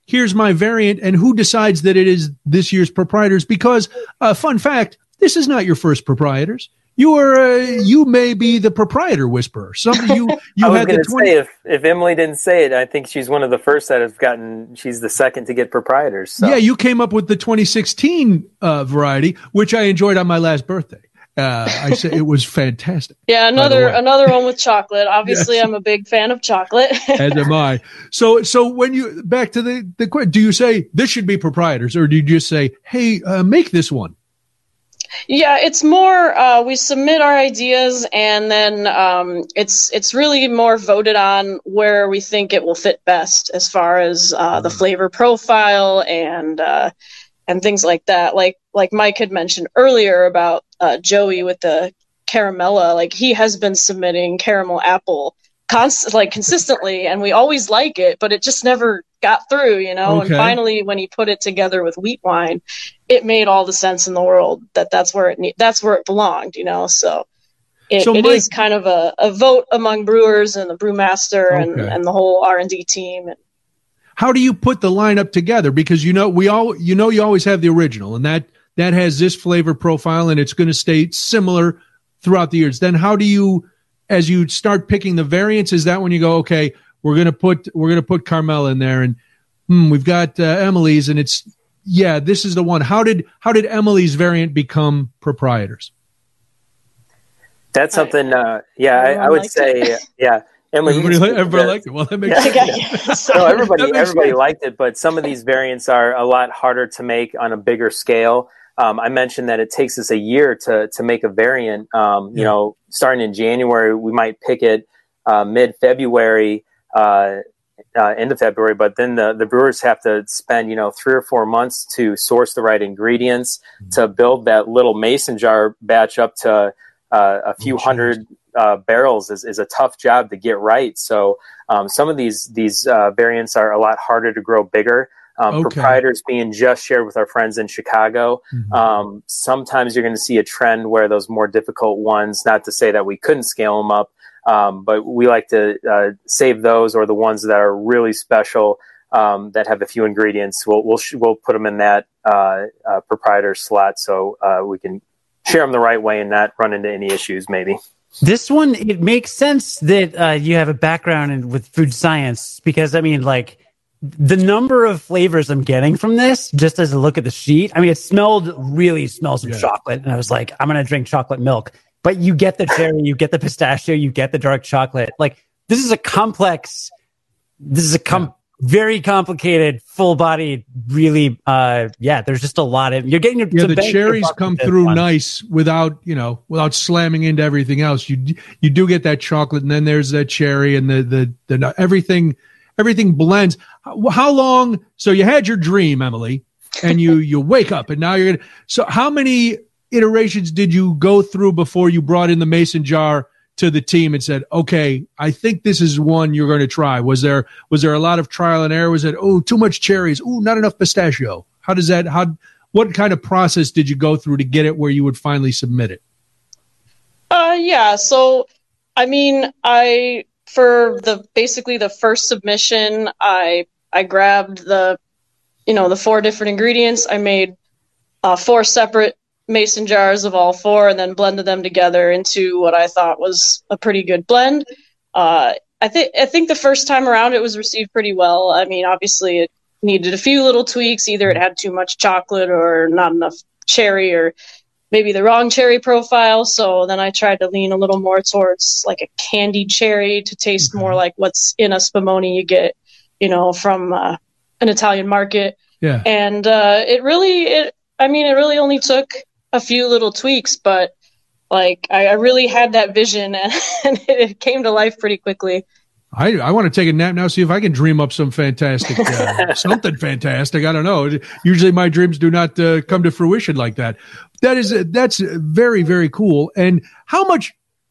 here's my variant, and who decides that it is this year's proprietors? Because, uh, fun fact, this is not your first proprietors. You are, uh, you may be the proprietor whisperer. Some you, you I was had going the to twenty. say, if, if Emily didn't say it, I think she's one of the first that have gotten, she's the second to get proprietors. So. Yeah, you came up with the twenty sixteen uh, variety, which I enjoyed on my last birthday. Uh, I said it was fantastic. Yeah, another another one with chocolate. Obviously, yes. I'm a big fan of chocolate. As am I. So, so when you back to the the question, do you say this should be proprietors, or do you just say, "Hey, uh, make this one"? Yeah, it's more. Uh, we submit our ideas, and then um, it's it's really more voted on where we think it will fit best, as far as uh, the flavor profile and uh, and things like that. Like like Mike had mentioned earlier about uh, Joey with the caramella. Like he has been submitting caramel apple const- like consistently, and we always like it, but it just never got through, you know. Okay. And finally, when he put it together with wheat wine, it made all the sense in the world that that's where it ne- that's where it belonged, you know. So it, so it Mike, is kind of a, a vote among brewers and the brewmaster okay. and, and the whole R and D team. And how do you put the lineup together? Because you know we all you know you always have the original, and that that has this flavor profile, and it's going to stay similar throughout the years. Then how do you, as you start picking the variants, is that when you go, okay, we're gonna put we're gonna put Carmel in there, and hmm, we've got uh, Emily's, and it's yeah, this is the one. How did how did Emily's variant become proprietors? That's something. Uh, yeah, I, I would say it. yeah. Emily, everybody, everybody liked it. Well, that makes yeah. sense. No, everybody everybody sense. liked it, but some of these variants are a lot harder to make on a bigger scale. Um, I mentioned that it takes us a year to to make a variant. Um, you yeah. know, starting in January, we might pick it uh, mid-February, uh, uh, end of February, but then the, the brewers have to spend, you know, three or four months to source the right ingredients, mm-hmm. to build that little mason jar batch up to uh, a few oh, hundred uh, barrels is, is a tough job to get right. So um, some of these these uh, variants are a lot harder to grow bigger. Um, okay. Proprietors being just shared with our friends in Chicago. Mm-hmm. Um, sometimes you're going to see a trend where those more difficult ones, not to say that we couldn't scale them up, um, but we like to uh, save those, or the ones that are really special, um, that have a few ingredients. We'll we'll, sh- we'll put them in that uh, uh, proprietor slot, so uh, we can share them the right way and not run into any issues maybe. This one, it makes sense that uh, you have a background in, with food science, because I mean, like, the number of flavors I'm getting from this, just as a look at the sheet, I mean, it smelled, really smells of yeah. chocolate. And I was like, I'm going to drink chocolate milk. But you get the cherry, you get the pistachio, you get the dark chocolate. Like, this is a complex, this is a com- yeah. very complicated, full-bodied, really, uh, yeah, there's just a lot of, you're getting your, yeah, the cherries come through one. nice without, you know, without slamming into everything else. You you do get that chocolate, and then there's that cherry, and the, the, the everything, everything blends. How long? So you had your dream, Emily, and you you wake up, and now you're gonna. So how many iterations did you go through before you brought in the mason jar to the team and said, "Okay, I think this is one you're going to try"? Was there was there a lot of trial and error? Was it oh too much cherries? Oh, not enough pistachio? How does that? How what kind of process did you go through to get it where you would finally submit it? Uh, yeah. So, I mean, I. For the basically the first submission, I I grabbed the, you know, the four different ingredients. I made uh, four separate mason jars of all four, and then blended them together into what I thought was a pretty good blend. Uh, I think I think the first time around it was received pretty well. I mean, obviously it needed a few little tweaks. Either it had too much chocolate or not enough cherry, or maybe the wrong cherry profile. So then I tried to lean a little more towards like a candied cherry to taste mm-hmm. more like what's in a Spumoni you get, you know, from uh, an Italian market. Yeah. And uh, it really, it, I mean, it really only took a few little tweaks, but like I, I really had that vision, and, and it came to life pretty quickly. I, I want to take a nap now, see if I can dream up some fantastic, uh, something fantastic. I don't know. Usually my dreams do not uh, come to fruition like that. That is, that's very, very cool. And how much,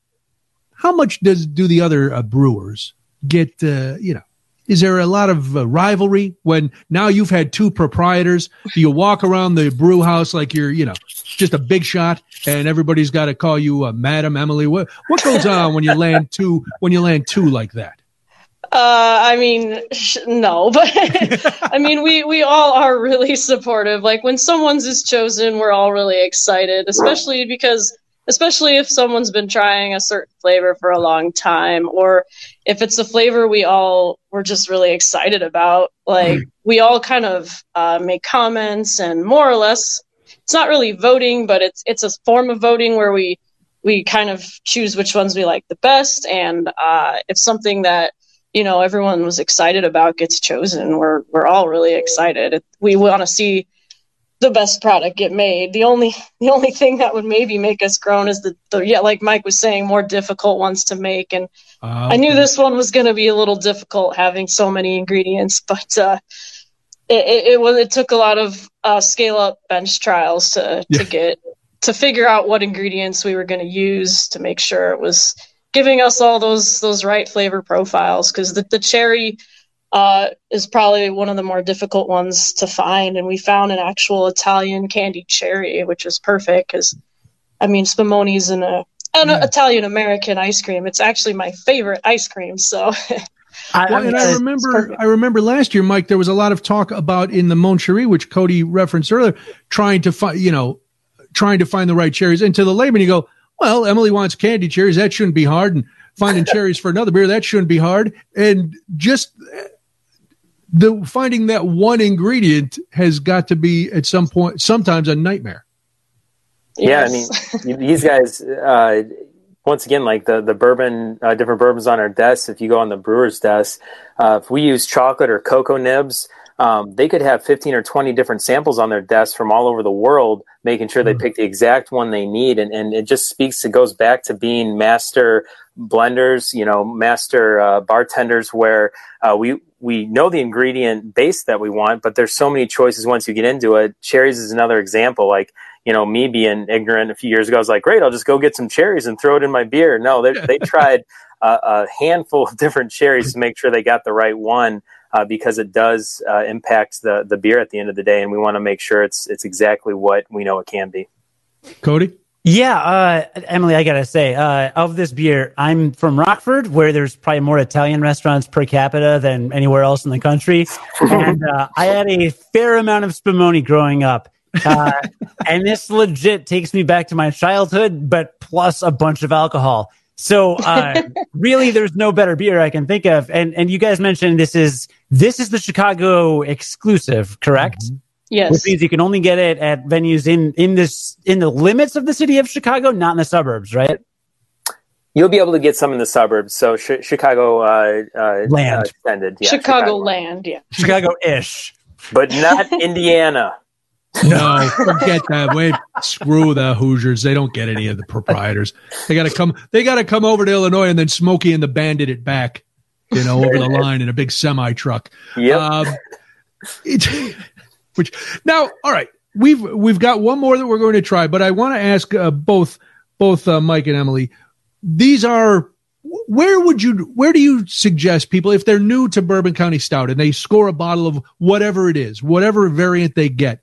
how much does, do the other uh, brewers get, uh, you know, is there a lot of uh, rivalry when now you've had two proprietors? Do you walk around the brew house like you're, you know, just a big shot, and everybody's got to call you uh, Madam Emily? What, what goes on when you land two, when you land two like that? Uh, I mean, sh- no, but I mean, we, we all are really supportive. Like when someone's is chosen, we're all really excited, especially because, especially if someone's been trying a certain flavor for a long time, or if it's a flavor we all were just really excited about. Like we all kind of uh, make comments, and more or less, it's not really voting, but it's it's a form of voting where we we kind of choose which ones we like the best, and uh, if something that you know everyone was excited about gets chosen, we're we're all really excited. It, we want to see the best product get made. The only the only thing that would maybe make us groan is the, the yeah, like Mike was saying, more difficult ones to make. And uh, okay. I knew this one was going to be a little difficult, having so many ingredients, but uh, it, it, it was it took a lot of uh, scale up bench trials to yeah. to get to figure out what ingredients we were going to use to make sure it was giving us all those those right flavor profiles, because the, the cherry uh, is probably one of the more difficult ones to find, and we found an actual Italian candied cherry, which is perfect because, I mean, Spumoni's an, uh, an yeah. Italian American ice cream. It's actually my favorite ice cream. So, I, well, and I remember, I remember last year, Mike, there was a lot of talk about in the Mon Cherie, which Cody referenced earlier, trying to find, you know, trying to find the right cherries. And to the layman, you go, well, Emily wants candy cherries. That shouldn't be hard. And finding cherries for another beer, that shouldn't be hard. And just the finding that one ingredient has got to be at some point, sometimes a nightmare. Yes. Yeah, I mean, these guys, uh, once again, like the, the bourbon, uh, different bourbons on our desks, if you go on the brewer's desk, uh, if we use chocolate or cocoa nibs, um, they could have fifteen or twenty different samples on their desk from all over the world, making sure they pick the exact one they need. And, and it just speaks, it goes back to being master blenders, you know, master uh, bartenders, where uh, we, we know the ingredient base that we want, but there's so many choices once you get into it. Cherries is another example. Like, you know, me being ignorant a few years ago, I was like, great, I'll just go get some cherries and throw it in my beer. No, they, they tried a, a handful of different cherries to make sure they got the right one. Uh, because it does uh, impact the, the beer at the end of the day, and we want to make sure it's it's exactly what we know it can be. Cody? Yeah, uh, Emily, I gotta say, uh, of this beer, I'm from Rockford, where there's probably more Italian restaurants per capita than anywhere else in the country, and uh, I had a fair amount of Spumoni growing up. Uh, and this legit takes me back to my childhood, but plus a bunch of alcohol. So uh, really, there's no better beer I can think of. And and you guys mentioned this is this is the Chicago exclusive, correct? Mm-hmm. Yes. Which means you can only get it at venues in in this in the limits of the city of Chicago, not in the suburbs, right? You'll be able to get some in the suburbs. So sh- Chicago uh, uh, land, uh, extended, yeah, Chicago, Chicago land, yeah, Chicago-ish, but not Indiana. No, forget that. Wait, screw the Hoosiers. They don't get any of the proprietors. They got to come. They got to come over to Illinois, and then Smokey and the Bandit it back, you know, over the line in a big semi truck. Yep. Um, it, which now, all right, we've we've got one more that we're going to try, but I want to ask uh, both both uh, Mike and Emily. These are where would you where do you suggest people, if they're new to Bourbon County Stout and they score a bottle of whatever it is, whatever variant they get?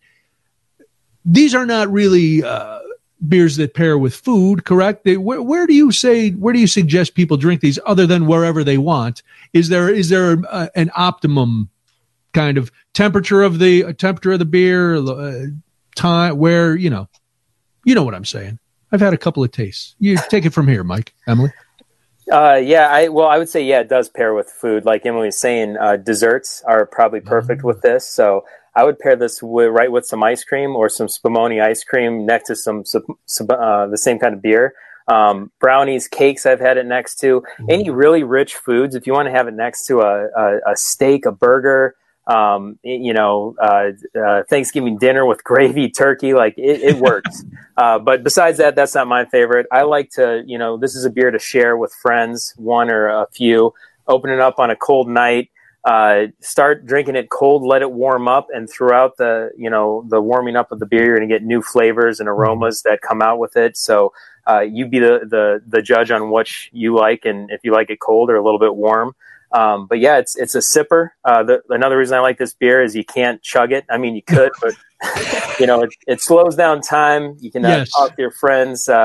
These are not really uh, beers that pair with food, correct? They, where, where do you say, where do you suggest people drink these other than wherever they want? Is there is there uh, an optimum kind of temperature of the uh, temperature of the beer, uh, time where, you know, you know what I'm saying? I've had a couple of tastes. You take it from here, Mike, Emily. Uh, yeah, I well, I would say yeah, it does pair with food. Like Emily was saying, uh, desserts are probably perfect mm-hmm. with this. So I would pair this with, right with some ice cream or some Spumoni ice cream next to some, some uh, the same kind of beer. Um, brownies, cakes, I've had it next to. Mm-hmm. Any really rich foods, if you want to have it next to a, a, a steak, a burger, um, you know, uh, uh, Thanksgiving dinner with gravy, turkey, like it, it works. uh, but besides that, that's not my favorite. I like to, you know, this is a beer to share with friends, one or a few, open it up on a cold night. Uh, start drinking it cold, let it warm up, and throughout the, you know, the warming up of the beer, you're going to get new flavors and aromas that come out with it. So, uh, you be the, the, the judge on which you like, and if you like it cold or a little bit warm. Um, but yeah, it's, it's a sipper. Uh, the, another reason I like this beer is you can't chug it. I mean, you could, but you know, it, it slows down time. You can uh, yes. talk to your friends. Uh,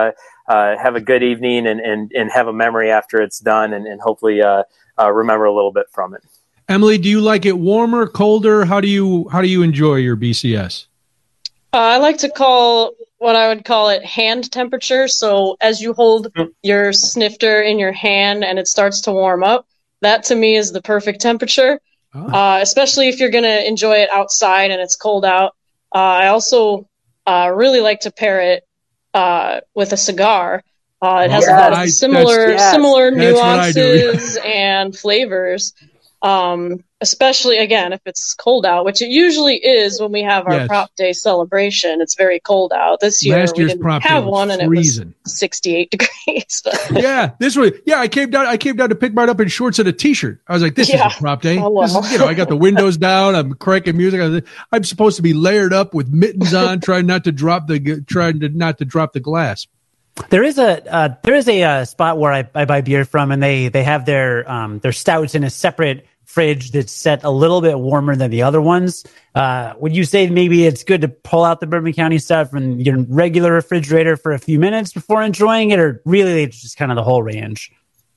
uh, have a good evening and, and, and have a memory after it's done, and, and hopefully uh, uh, remember a little bit from it. Emily, do you like it warmer, colder? How do you how do you enjoy your B C S? Uh, I like to call what I would call it hand temperature. So as you hold your snifter in your hand and it starts to warm up, that to me is the perfect temperature, oh. uh, especially if you're going to enjoy it outside and it's cold out. Uh, I also uh, really like to pair it uh, with a cigar. Uh, it has yeah, a lot of I, similar yes, similar nuances and flavors. Um, especially again, if it's cold out, which it usually is when we have our yes. prop day celebration. It's very cold out this year. Last we year's didn't prop have day one, was and freezing. it was sixty-eight degrees. yeah, this was yeah. I came down. I came down to pick mine up in shorts and a t-shirt. I was like, "This yeah. is a prop day." Oh, wow. This is, you know, I got the windows down. I'm cranking music. I'm supposed to be layered up with mittens on, trying not to drop the trying to not to drop the glass. There is a uh, there is a uh, spot where I, I buy beer from, and they they have their um, their stouts in a separate fridge that's set a little bit warmer than the other ones. Uh, would you say maybe it's good to pull out the Bourbon County stuff from your regular refrigerator for a few minutes before enjoying it, or really it's just kind of the whole range?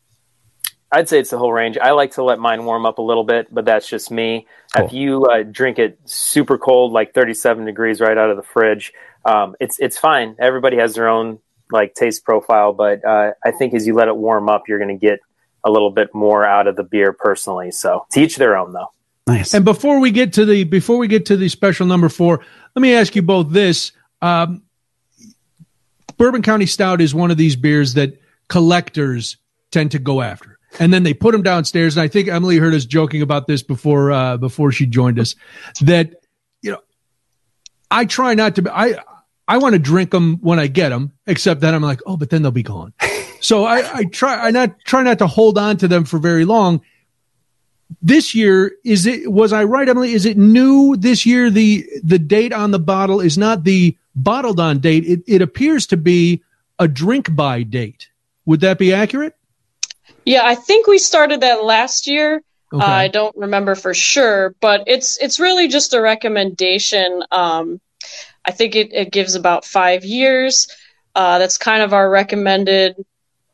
I'd say it's the whole range. I like to let mine warm up a little bit, but that's just me. Cool. If you uh, drink it super cold, like thirty-seven degrees right out of the fridge, um, it's it's fine. Everybody has their own like taste profile, but uh, I think as you let it warm up, you're going to get a little bit more out of the beer personally. So to each their own, though. Nice. And before we get to the before we get to the special number four, let me ask you both this: um, Bourbon County Stout is one of these beers that collectors tend to go after, and then they put them downstairs. And I think Emily heard us joking about this before uh, before she joined us. That you know, I try not to. I I want to drink them when I get them, except that I'm like, oh, but then they'll be gone. So I, I try, I not try not to hold on to them for very long. This year, is it, was I right, Emily? Is it new this year? The, the date on the bottle is not the bottled on date. It, it appears to be a drink by date. Would that be accurate? Yeah, I think we started that last year. Okay. Uh, I don't remember for sure, but it's, it's really just a recommendation. Um, I think it, it gives about five years. Uh, that's kind of our recommended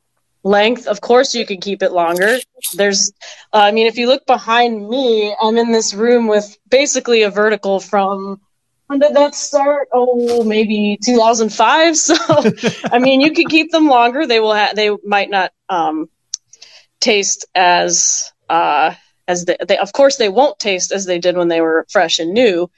length. Of course, you can keep it longer. There's, uh, I mean, if you look behind me, I'm in this room with basically a vertical from, when did that start? Oh, maybe two thousand five. So, I mean, you could keep them longer. They will have, they might not um, taste as, uh, as they, they, of course, they won't taste as they did when they were fresh and new.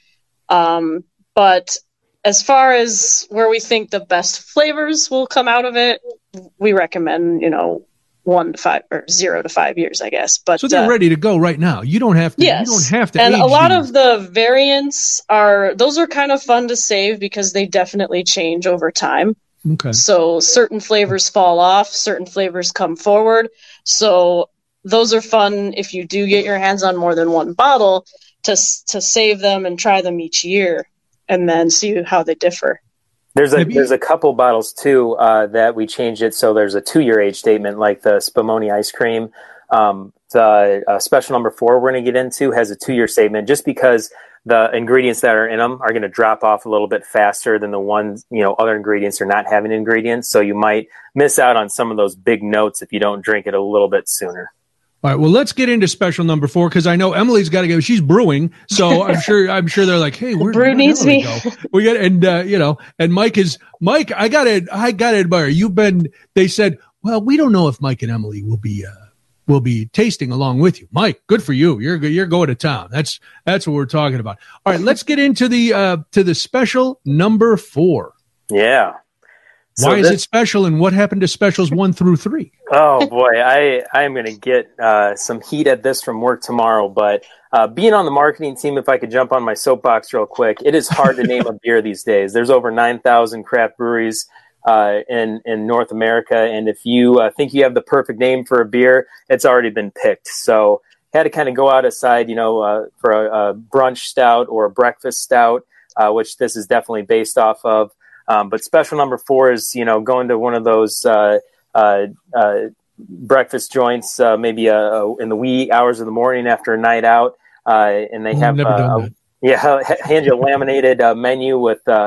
Um, but as far as where we think the best flavors will come out of it, we recommend, you know, one to five or zero to five years, I guess. But so they're uh, ready to go right now. You don't have to. Yes. You don't have to. And age a lot these. of the variants are those are kind of fun to save because they definitely change over time. Okay. So certain flavors fall off, certain flavors come forward. So those are fun if you do get your hands on more than one bottle to to save them and try them each year and then see how they differ. There's a Maybe. there's a couple bottles too uh, that we changed it so there's a two year age statement, like the Spumoni ice cream. Um, the uh, special number four we're going to get into has a two year statement, just because the ingredients that are in them are going to drop off a little bit faster than the ones, you know, other ingredients are not having ingredients. So you might miss out on some of those big notes if you don't drink it a little bit sooner. All right, well, let's get into special number four because I know Emily's got to go. She's brewing, so I'm sure I'm sure they're like, "Hey, where brew needs me." Go? We got and uh, you know, and Mike is Mike. I got to I got to admire. You've been. They said, well, we don't know if Mike and Emily will be uh, will be tasting along with you. Mike, good for you. You're you're going to town. That's that's what we're talking about. All right, let's get into the uh, to the special number four. Yeah. Why so is this, it special, and what happened to specials one through three? Oh boy, I I am going to get uh, some heat at this from work tomorrow. But uh, being on the marketing team, if I could jump on my soapbox real quick, it is hard to name a beer these days. There's over nine thousand craft breweries uh, in in North America, and if you uh, think you have the perfect name for a beer, it's already been picked. So had to kind of go out aside, you know, uh, for a, a brunch stout or a breakfast stout, uh, which this is definitely based off of. Um, but special number four is, you know, going to one of those uh, uh, uh, breakfast joints, uh, maybe uh, in the wee hours of the morning after a night out, uh, and they Oh, have never uh, done a, that. yeah, hand you a laminated uh, menu with uh,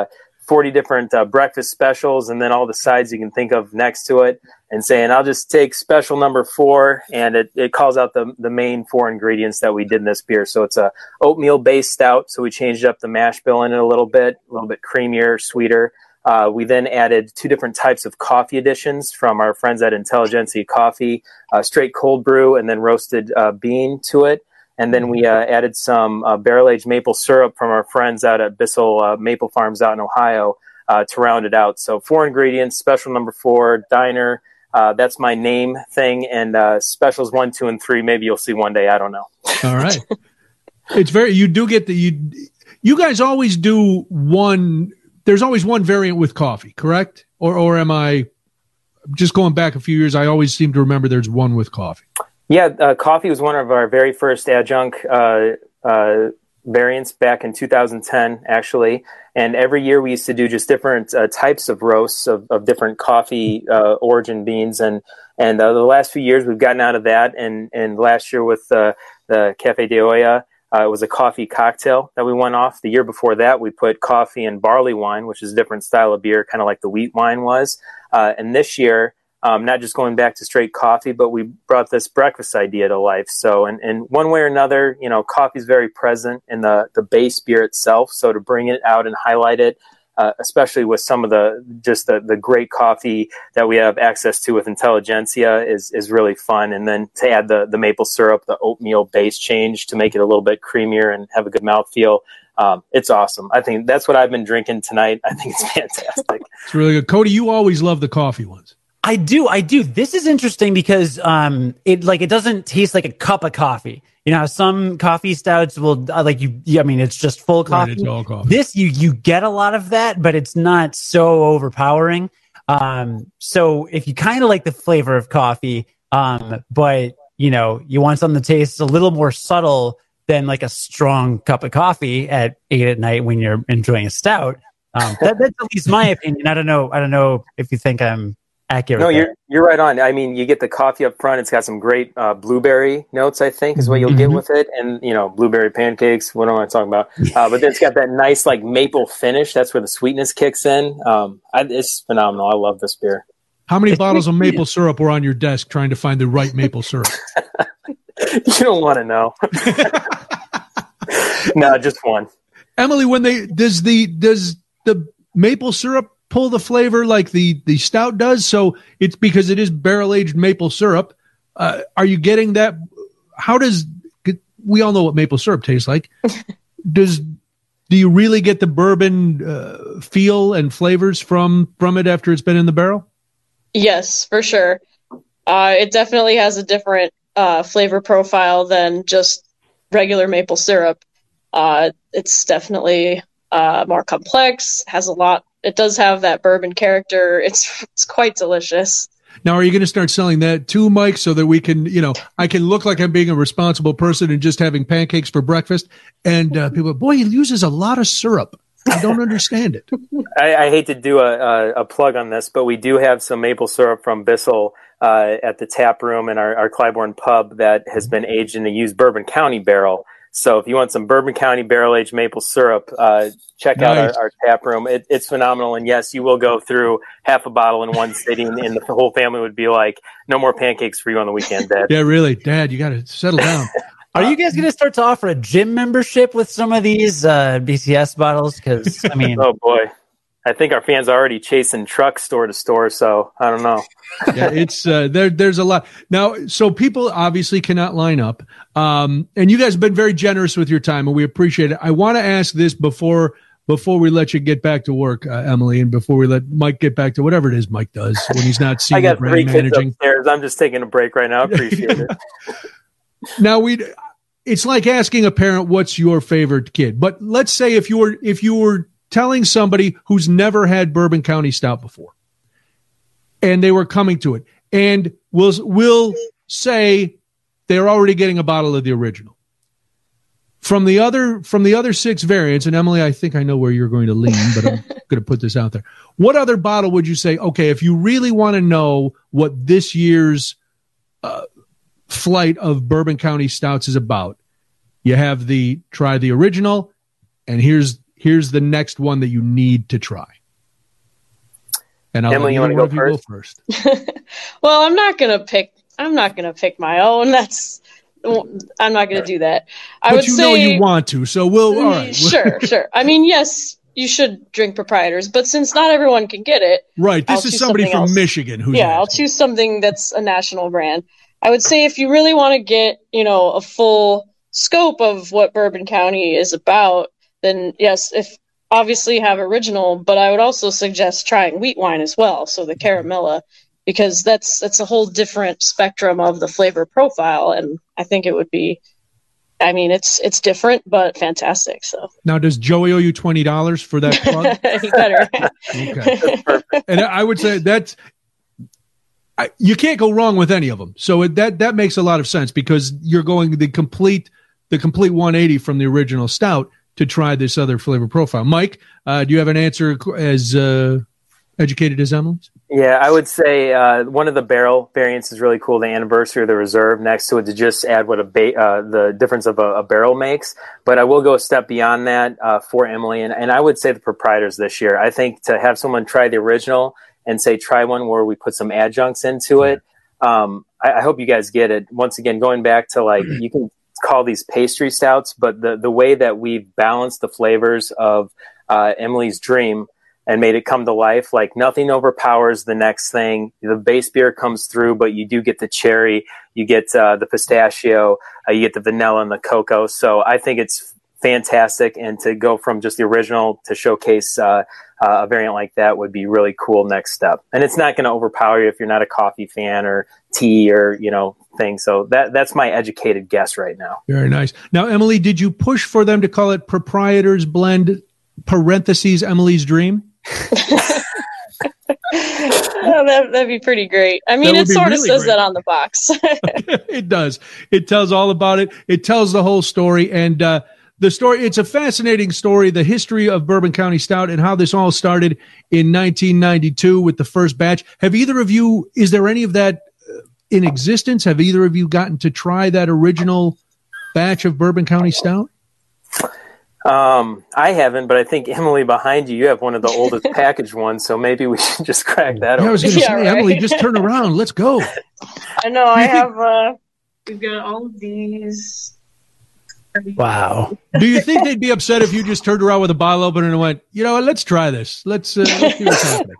forty different uh, breakfast specials, and then all the sides you can think of next to it, and saying, I'll just take special number four, and it, it calls out the the main four ingredients that we did in this beer. So it's a oatmeal-based stout, so we changed up the mash bill in it a little bit, a little bit creamier, sweeter. Uh, we then added two different types of coffee additions from our friends at Intelligentsia Coffee, uh, straight cold brew, and then roasted uh, bean to it. And then we uh, added some uh, barrel-aged maple syrup from our friends out at Bissell uh, Maple Farms out in Ohio uh, to round it out. So four ingredients, special number four, diner. Uh, that's my name thing. And uh, specials one, two, and three, maybe you'll see one day. I don't know. All right. It's very, you do get the, you, you guys always do one, there's always one variant with coffee, correct? Or, or am I just going back a few years? I always seem to remember there's one with coffee. Yeah, uh, coffee was one of our very first adjunct uh, uh, variants back in two thousand ten, actually. And every year we used to do just different uh, types of roasts of, of different coffee uh, origin beans. And and uh, the last few years we've gotten out of that. And, and last year with uh, the Cafe de Olla, uh, it was a coffee cocktail that we went off. The year before that, we put coffee and barley wine, which is a different style of beer, kind of like the wheat wine was. Uh, and this year, Um, not just going back to straight coffee, but we brought this breakfast idea to life. So in, in one way or another, you know, coffee is very present in the, the base beer itself. So to bring it out and highlight it, uh, especially with some of the just the, the great coffee that we have access to with Intelligentsia is is really fun. And then to add the, the maple syrup, the oatmeal base change to make it a little bit creamier and have a good mouthfeel. Um, it's awesome. I think that's what I've been drinking tonight. I think it's fantastic. It's really good. Cody, you always love the coffee ones. I do. I do. This is interesting because um, it like it doesn't taste like a cup of coffee. You know, how some coffee stouts will uh, like you, you. I mean, it's just full coffee. Right, it's all coffee. This you you get a lot of that, but it's not so overpowering. Um, so if you kind of like the flavor of coffee, um, but you know you want something that tastes a little more subtle than like a strong cup of coffee at eight at night when you're enjoying a stout. Um, that, that's at least my opinion. I don't know. I don't know if you think I'm accurate. No, you're you're right on. I mean, you get the coffee up front. It's got some great uh, blueberry notes, I think, is what you'll mm-hmm. get with it. And, you know, blueberry pancakes. What am I talking about? Uh, but then it's got that nice, like, maple finish. That's where the sweetness kicks in. Um, I, it's phenomenal. I love this beer. How many bottles of maple syrup were on your desk trying to find the right maple syrup? You don't want to know. No, just one. Emily, when they does the does the maple syrup pull the flavor like the the stout does? So it's because it is barrel aged maple syrup. Uh, are you getting that? How does we all know what maple syrup tastes like? Does do you really get the bourbon uh, feel and flavors from from it after it's been in the barrel? Yes, for sure. Uh, it definitely has a different uh, flavor profile than just regular maple syrup. Uh, it's definitely uh, more complex, has a lot. It does have that bourbon character. It's it's quite delicious. Now, are you going to start selling that too, Mike, so that we can, you know, I can look like I'm being a responsible person and just having pancakes for breakfast? And uh, people, boy, he uses a lot of syrup. I don't understand it. I, I hate to do a, a, a plug on this, but we do have some maple syrup from Bissell uh, at the tap room in our, our Clybourne pub that has been aged in a used Bourbon County barrel. So if you want some Bourbon County barrel-aged maple syrup, uh, check nice. out our, our tap room. It, it's phenomenal. And yes, you will go through half a bottle in one sitting, and the whole family would be like, no more pancakes for you on the weekend, Dad. Yeah, really. Dad, you got to settle down. Are you guys going to start to offer a gym membership with some of these uh, B C S bottles? Because, I mean... Oh, boy. I think our fans are already chasing trucks store to store, so I don't know. Yeah, it's uh, there. There's a lot now. So people obviously cannot line up, um, and you guys have been very generous with your time, and we appreciate it. I want to ask this before before we let you get back to work, uh, Emily, and before we let Mike get back to whatever it is Mike does when he's not seeing I got it, three kids managing. Upstairs. I'm just taking a break right now. Appreciate it. Now we, it's like asking a parent, "What's your favorite kid?" But let's say if you were if you were telling somebody who's never had Bourbon County Stout before, and they were coming to it, and will will say they're already getting a bottle of the original. From the other from the other six variants, and Emily, I think I know where you're going to lean, but I'm going to put this out there. What other bottle would you say, okay, if you really want to know what this year's uh, flight of Bourbon County Stouts is about, you have the try the original, and here's here's the next one that you need to try. And I'll Emily, you want to go, go first? Well, I'm not going to pick, I'm not going to pick my own. That's, I'm not going to do that. I but would you say, know you want to, so we'll, all right. Sure, sure. I mean, yes, you should drink Proprietors, but since not everyone can get it. Right. This I'll is somebody from else. Michigan who's Yeah, asking. I'll choose something that's a national brand. I would say if you really want to get, you know, a full scope of what Bourbon County is about, then yes, if obviously have original, but I would also suggest trying wheat wine as well. So the Caramella, because that's, that's a whole different spectrum of the flavor profile. And I think it would be, I mean, it's it's different, but fantastic. So now, does Joey owe you twenty dollars for that plug? He better. Okay. And I would say that's I, you can't go wrong with any of them. So it, that that makes a lot of sense because you're going the complete the complete one eighty from the original stout to try this other flavor profile. Mike, uh, do you have an answer as uh, educated as Emily's? Yeah, I would say uh, one of the barrel variants is really cool. The Anniversary of the Reserve next to it to just add what a ba- uh, the difference of a, a barrel makes. But I will go a step beyond that uh, for Emily, and, and I would say the Proprietors this year. I think to have someone try the original and say try one where we put some adjuncts into it. Um, I, I hope you guys get it. Once again, going back to like you can call these pastry stouts, but the the way that we've balanced the flavors of uh, Emily's Dream and made it come to life. Like nothing overpowers the next thing. The base beer comes through, but you do get the cherry, you get uh, the pistachio, uh, you get the vanilla and the cocoa. So I think it's fantastic. And to go from just the original to showcase uh, uh, a variant like that would be really cool next step. And it's not going to overpower you if you're not a coffee fan or tea or, you know, thing. So that that's my educated guess right now. Very nice. Now, Emily, did you push for them to call it Proprietors Blend parentheses Emily's Dream? Oh, that, that'd be pretty great. I mean, it sort really of says great. That on the box. It does. It tells all about it. It tells the whole story. And uh, the story, it's a fascinating story, the history of Bourbon County Stout and how this all started in nineteen ninety-two with the first batch. Have either of you, is there any of that in existence? Have either of you gotten to try that original batch of Bourbon County Stout? Um, I haven't, but I think Emily behind you, you have one of the oldest packaged ones, so maybe we should just crack that yeah, open. I was going to yeah, say, right. Emily, just turn around. Let's go. I know. I have, uh, we've got all of these. Wow. Do you think they'd be upset if you just turned around with a bottle opener and went, you know what, let's try this. Let's, uh, let's see what's happening.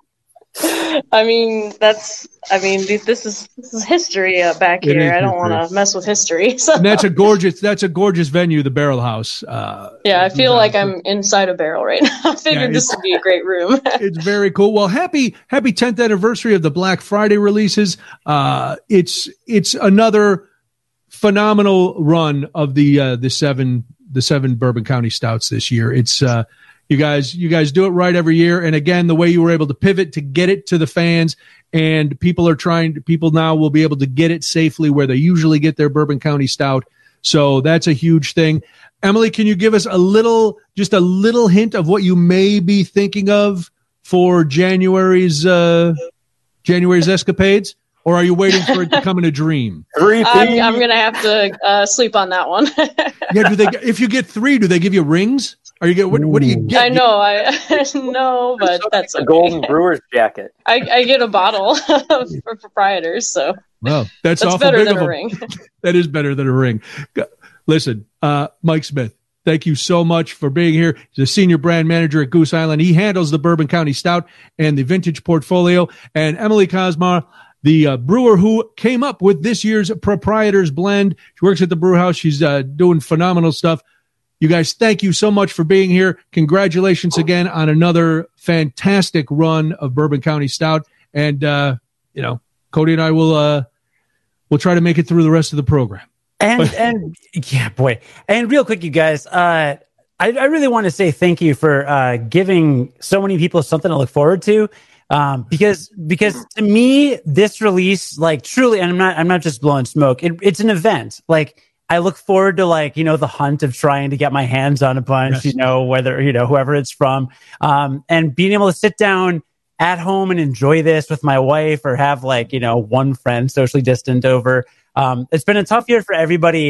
I mean, that's, I mean, this is, this is history uh, back here. I don't want to mess with history. So. And that's a gorgeous, that's a gorgeous venue, the Barrel House. Uh, yeah, I feel like I'm inside a barrel right now. I figured yeah, this would be a great room. It's very cool. Well, happy, happy tenth anniversary of the Black Friday releases. Uh, it's, it's another phenomenal run of the, uh, the seven, the seven Bourbon County Stouts this year. It's, uh, You guys, you guys do it right every year. And again, the way you were able to pivot to get it to the fans, and people are trying to, people now will be able to get it safely where they usually get their Bourbon County Stout. So that's a huge thing. Emily, can you give us a little, just a little hint of what you may be thinking of for January's, uh, January's escapades? Or are you waiting for it to come in a dream? Three. I'm, I'm going to have to uh, sleep on that one. Yeah. Do they, if you get three, do they give you rings? Are you get what, what do you get? I know, I know, but that's okay. A golden brewer's jacket. I, I get a bottle for Proprietors, so well, that's, that's better than a, a ring. That is better than a ring. Listen, uh, Mike Smith, thank you so much for being here. He's a senior brand manager at Goose Island. He handles the Bourbon County Stout and the vintage portfolio. And Emily Kosmar, the uh, brewer who came up with this year's Proprietors Blend. She works at the brew house. She's uh, doing phenomenal stuff. You guys, thank you so much for being here. Congratulations again on another fantastic run of Bourbon County Stout. And, uh, you know, Cody and I will, uh, we'll try to make it through the rest of the program. And, but- and yeah, boy. And real quick, you guys, uh, I, I really want to say thank you for, uh, giving so many people something to look forward to. Um, because, because to me, this release, like truly, and I'm not, I'm not just blowing smoke. It, it's an event. Like, I look forward to, like, you know, the hunt of trying to get my hands on a bunch, yes. you know, whether, you know, whoever it's from, um, and being able to sit down at home and enjoy this with my wife or have, like, you know, one friend socially distant over. Um, it's been a tough year for everybody.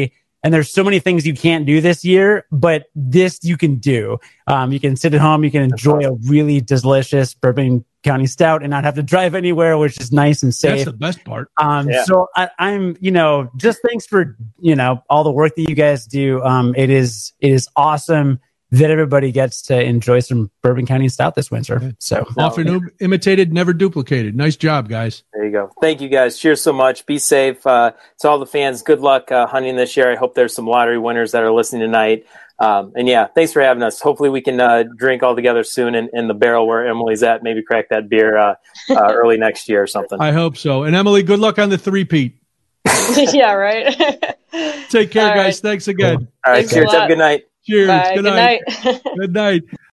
And there's so many things you can't do this year, but this you can do. Um, you can sit at home, you can enjoy a really delicious Bourbon County Stout and not have to drive anywhere, which is nice and safe. That's the best part. Um, yeah. So I, I'm, you know, just thanks for, you know, all the work that you guys do. Um, it is, it is awesome that everybody gets to enjoy some Bourbon County Stout this winter. So often no. imitated, never duplicated. Nice job, guys. There you go. Thank you, guys. Cheers so much. Be safe. Uh, to all the fans, good luck uh, hunting this year. I hope there's some lottery winners that are listening tonight. Um, and yeah, thanks for having us. Hopefully we can uh, drink all together soon in, in the barrel where Emily's at. Maybe crack that beer uh, uh, early next year or something. I hope so. And Emily, good luck on the three-peat. Yeah, right. Take care, all guys. Right. Thanks again. All right. Thanks Cheers. Have a good night. Cheers. Bye. Good, Good night. night. Good night.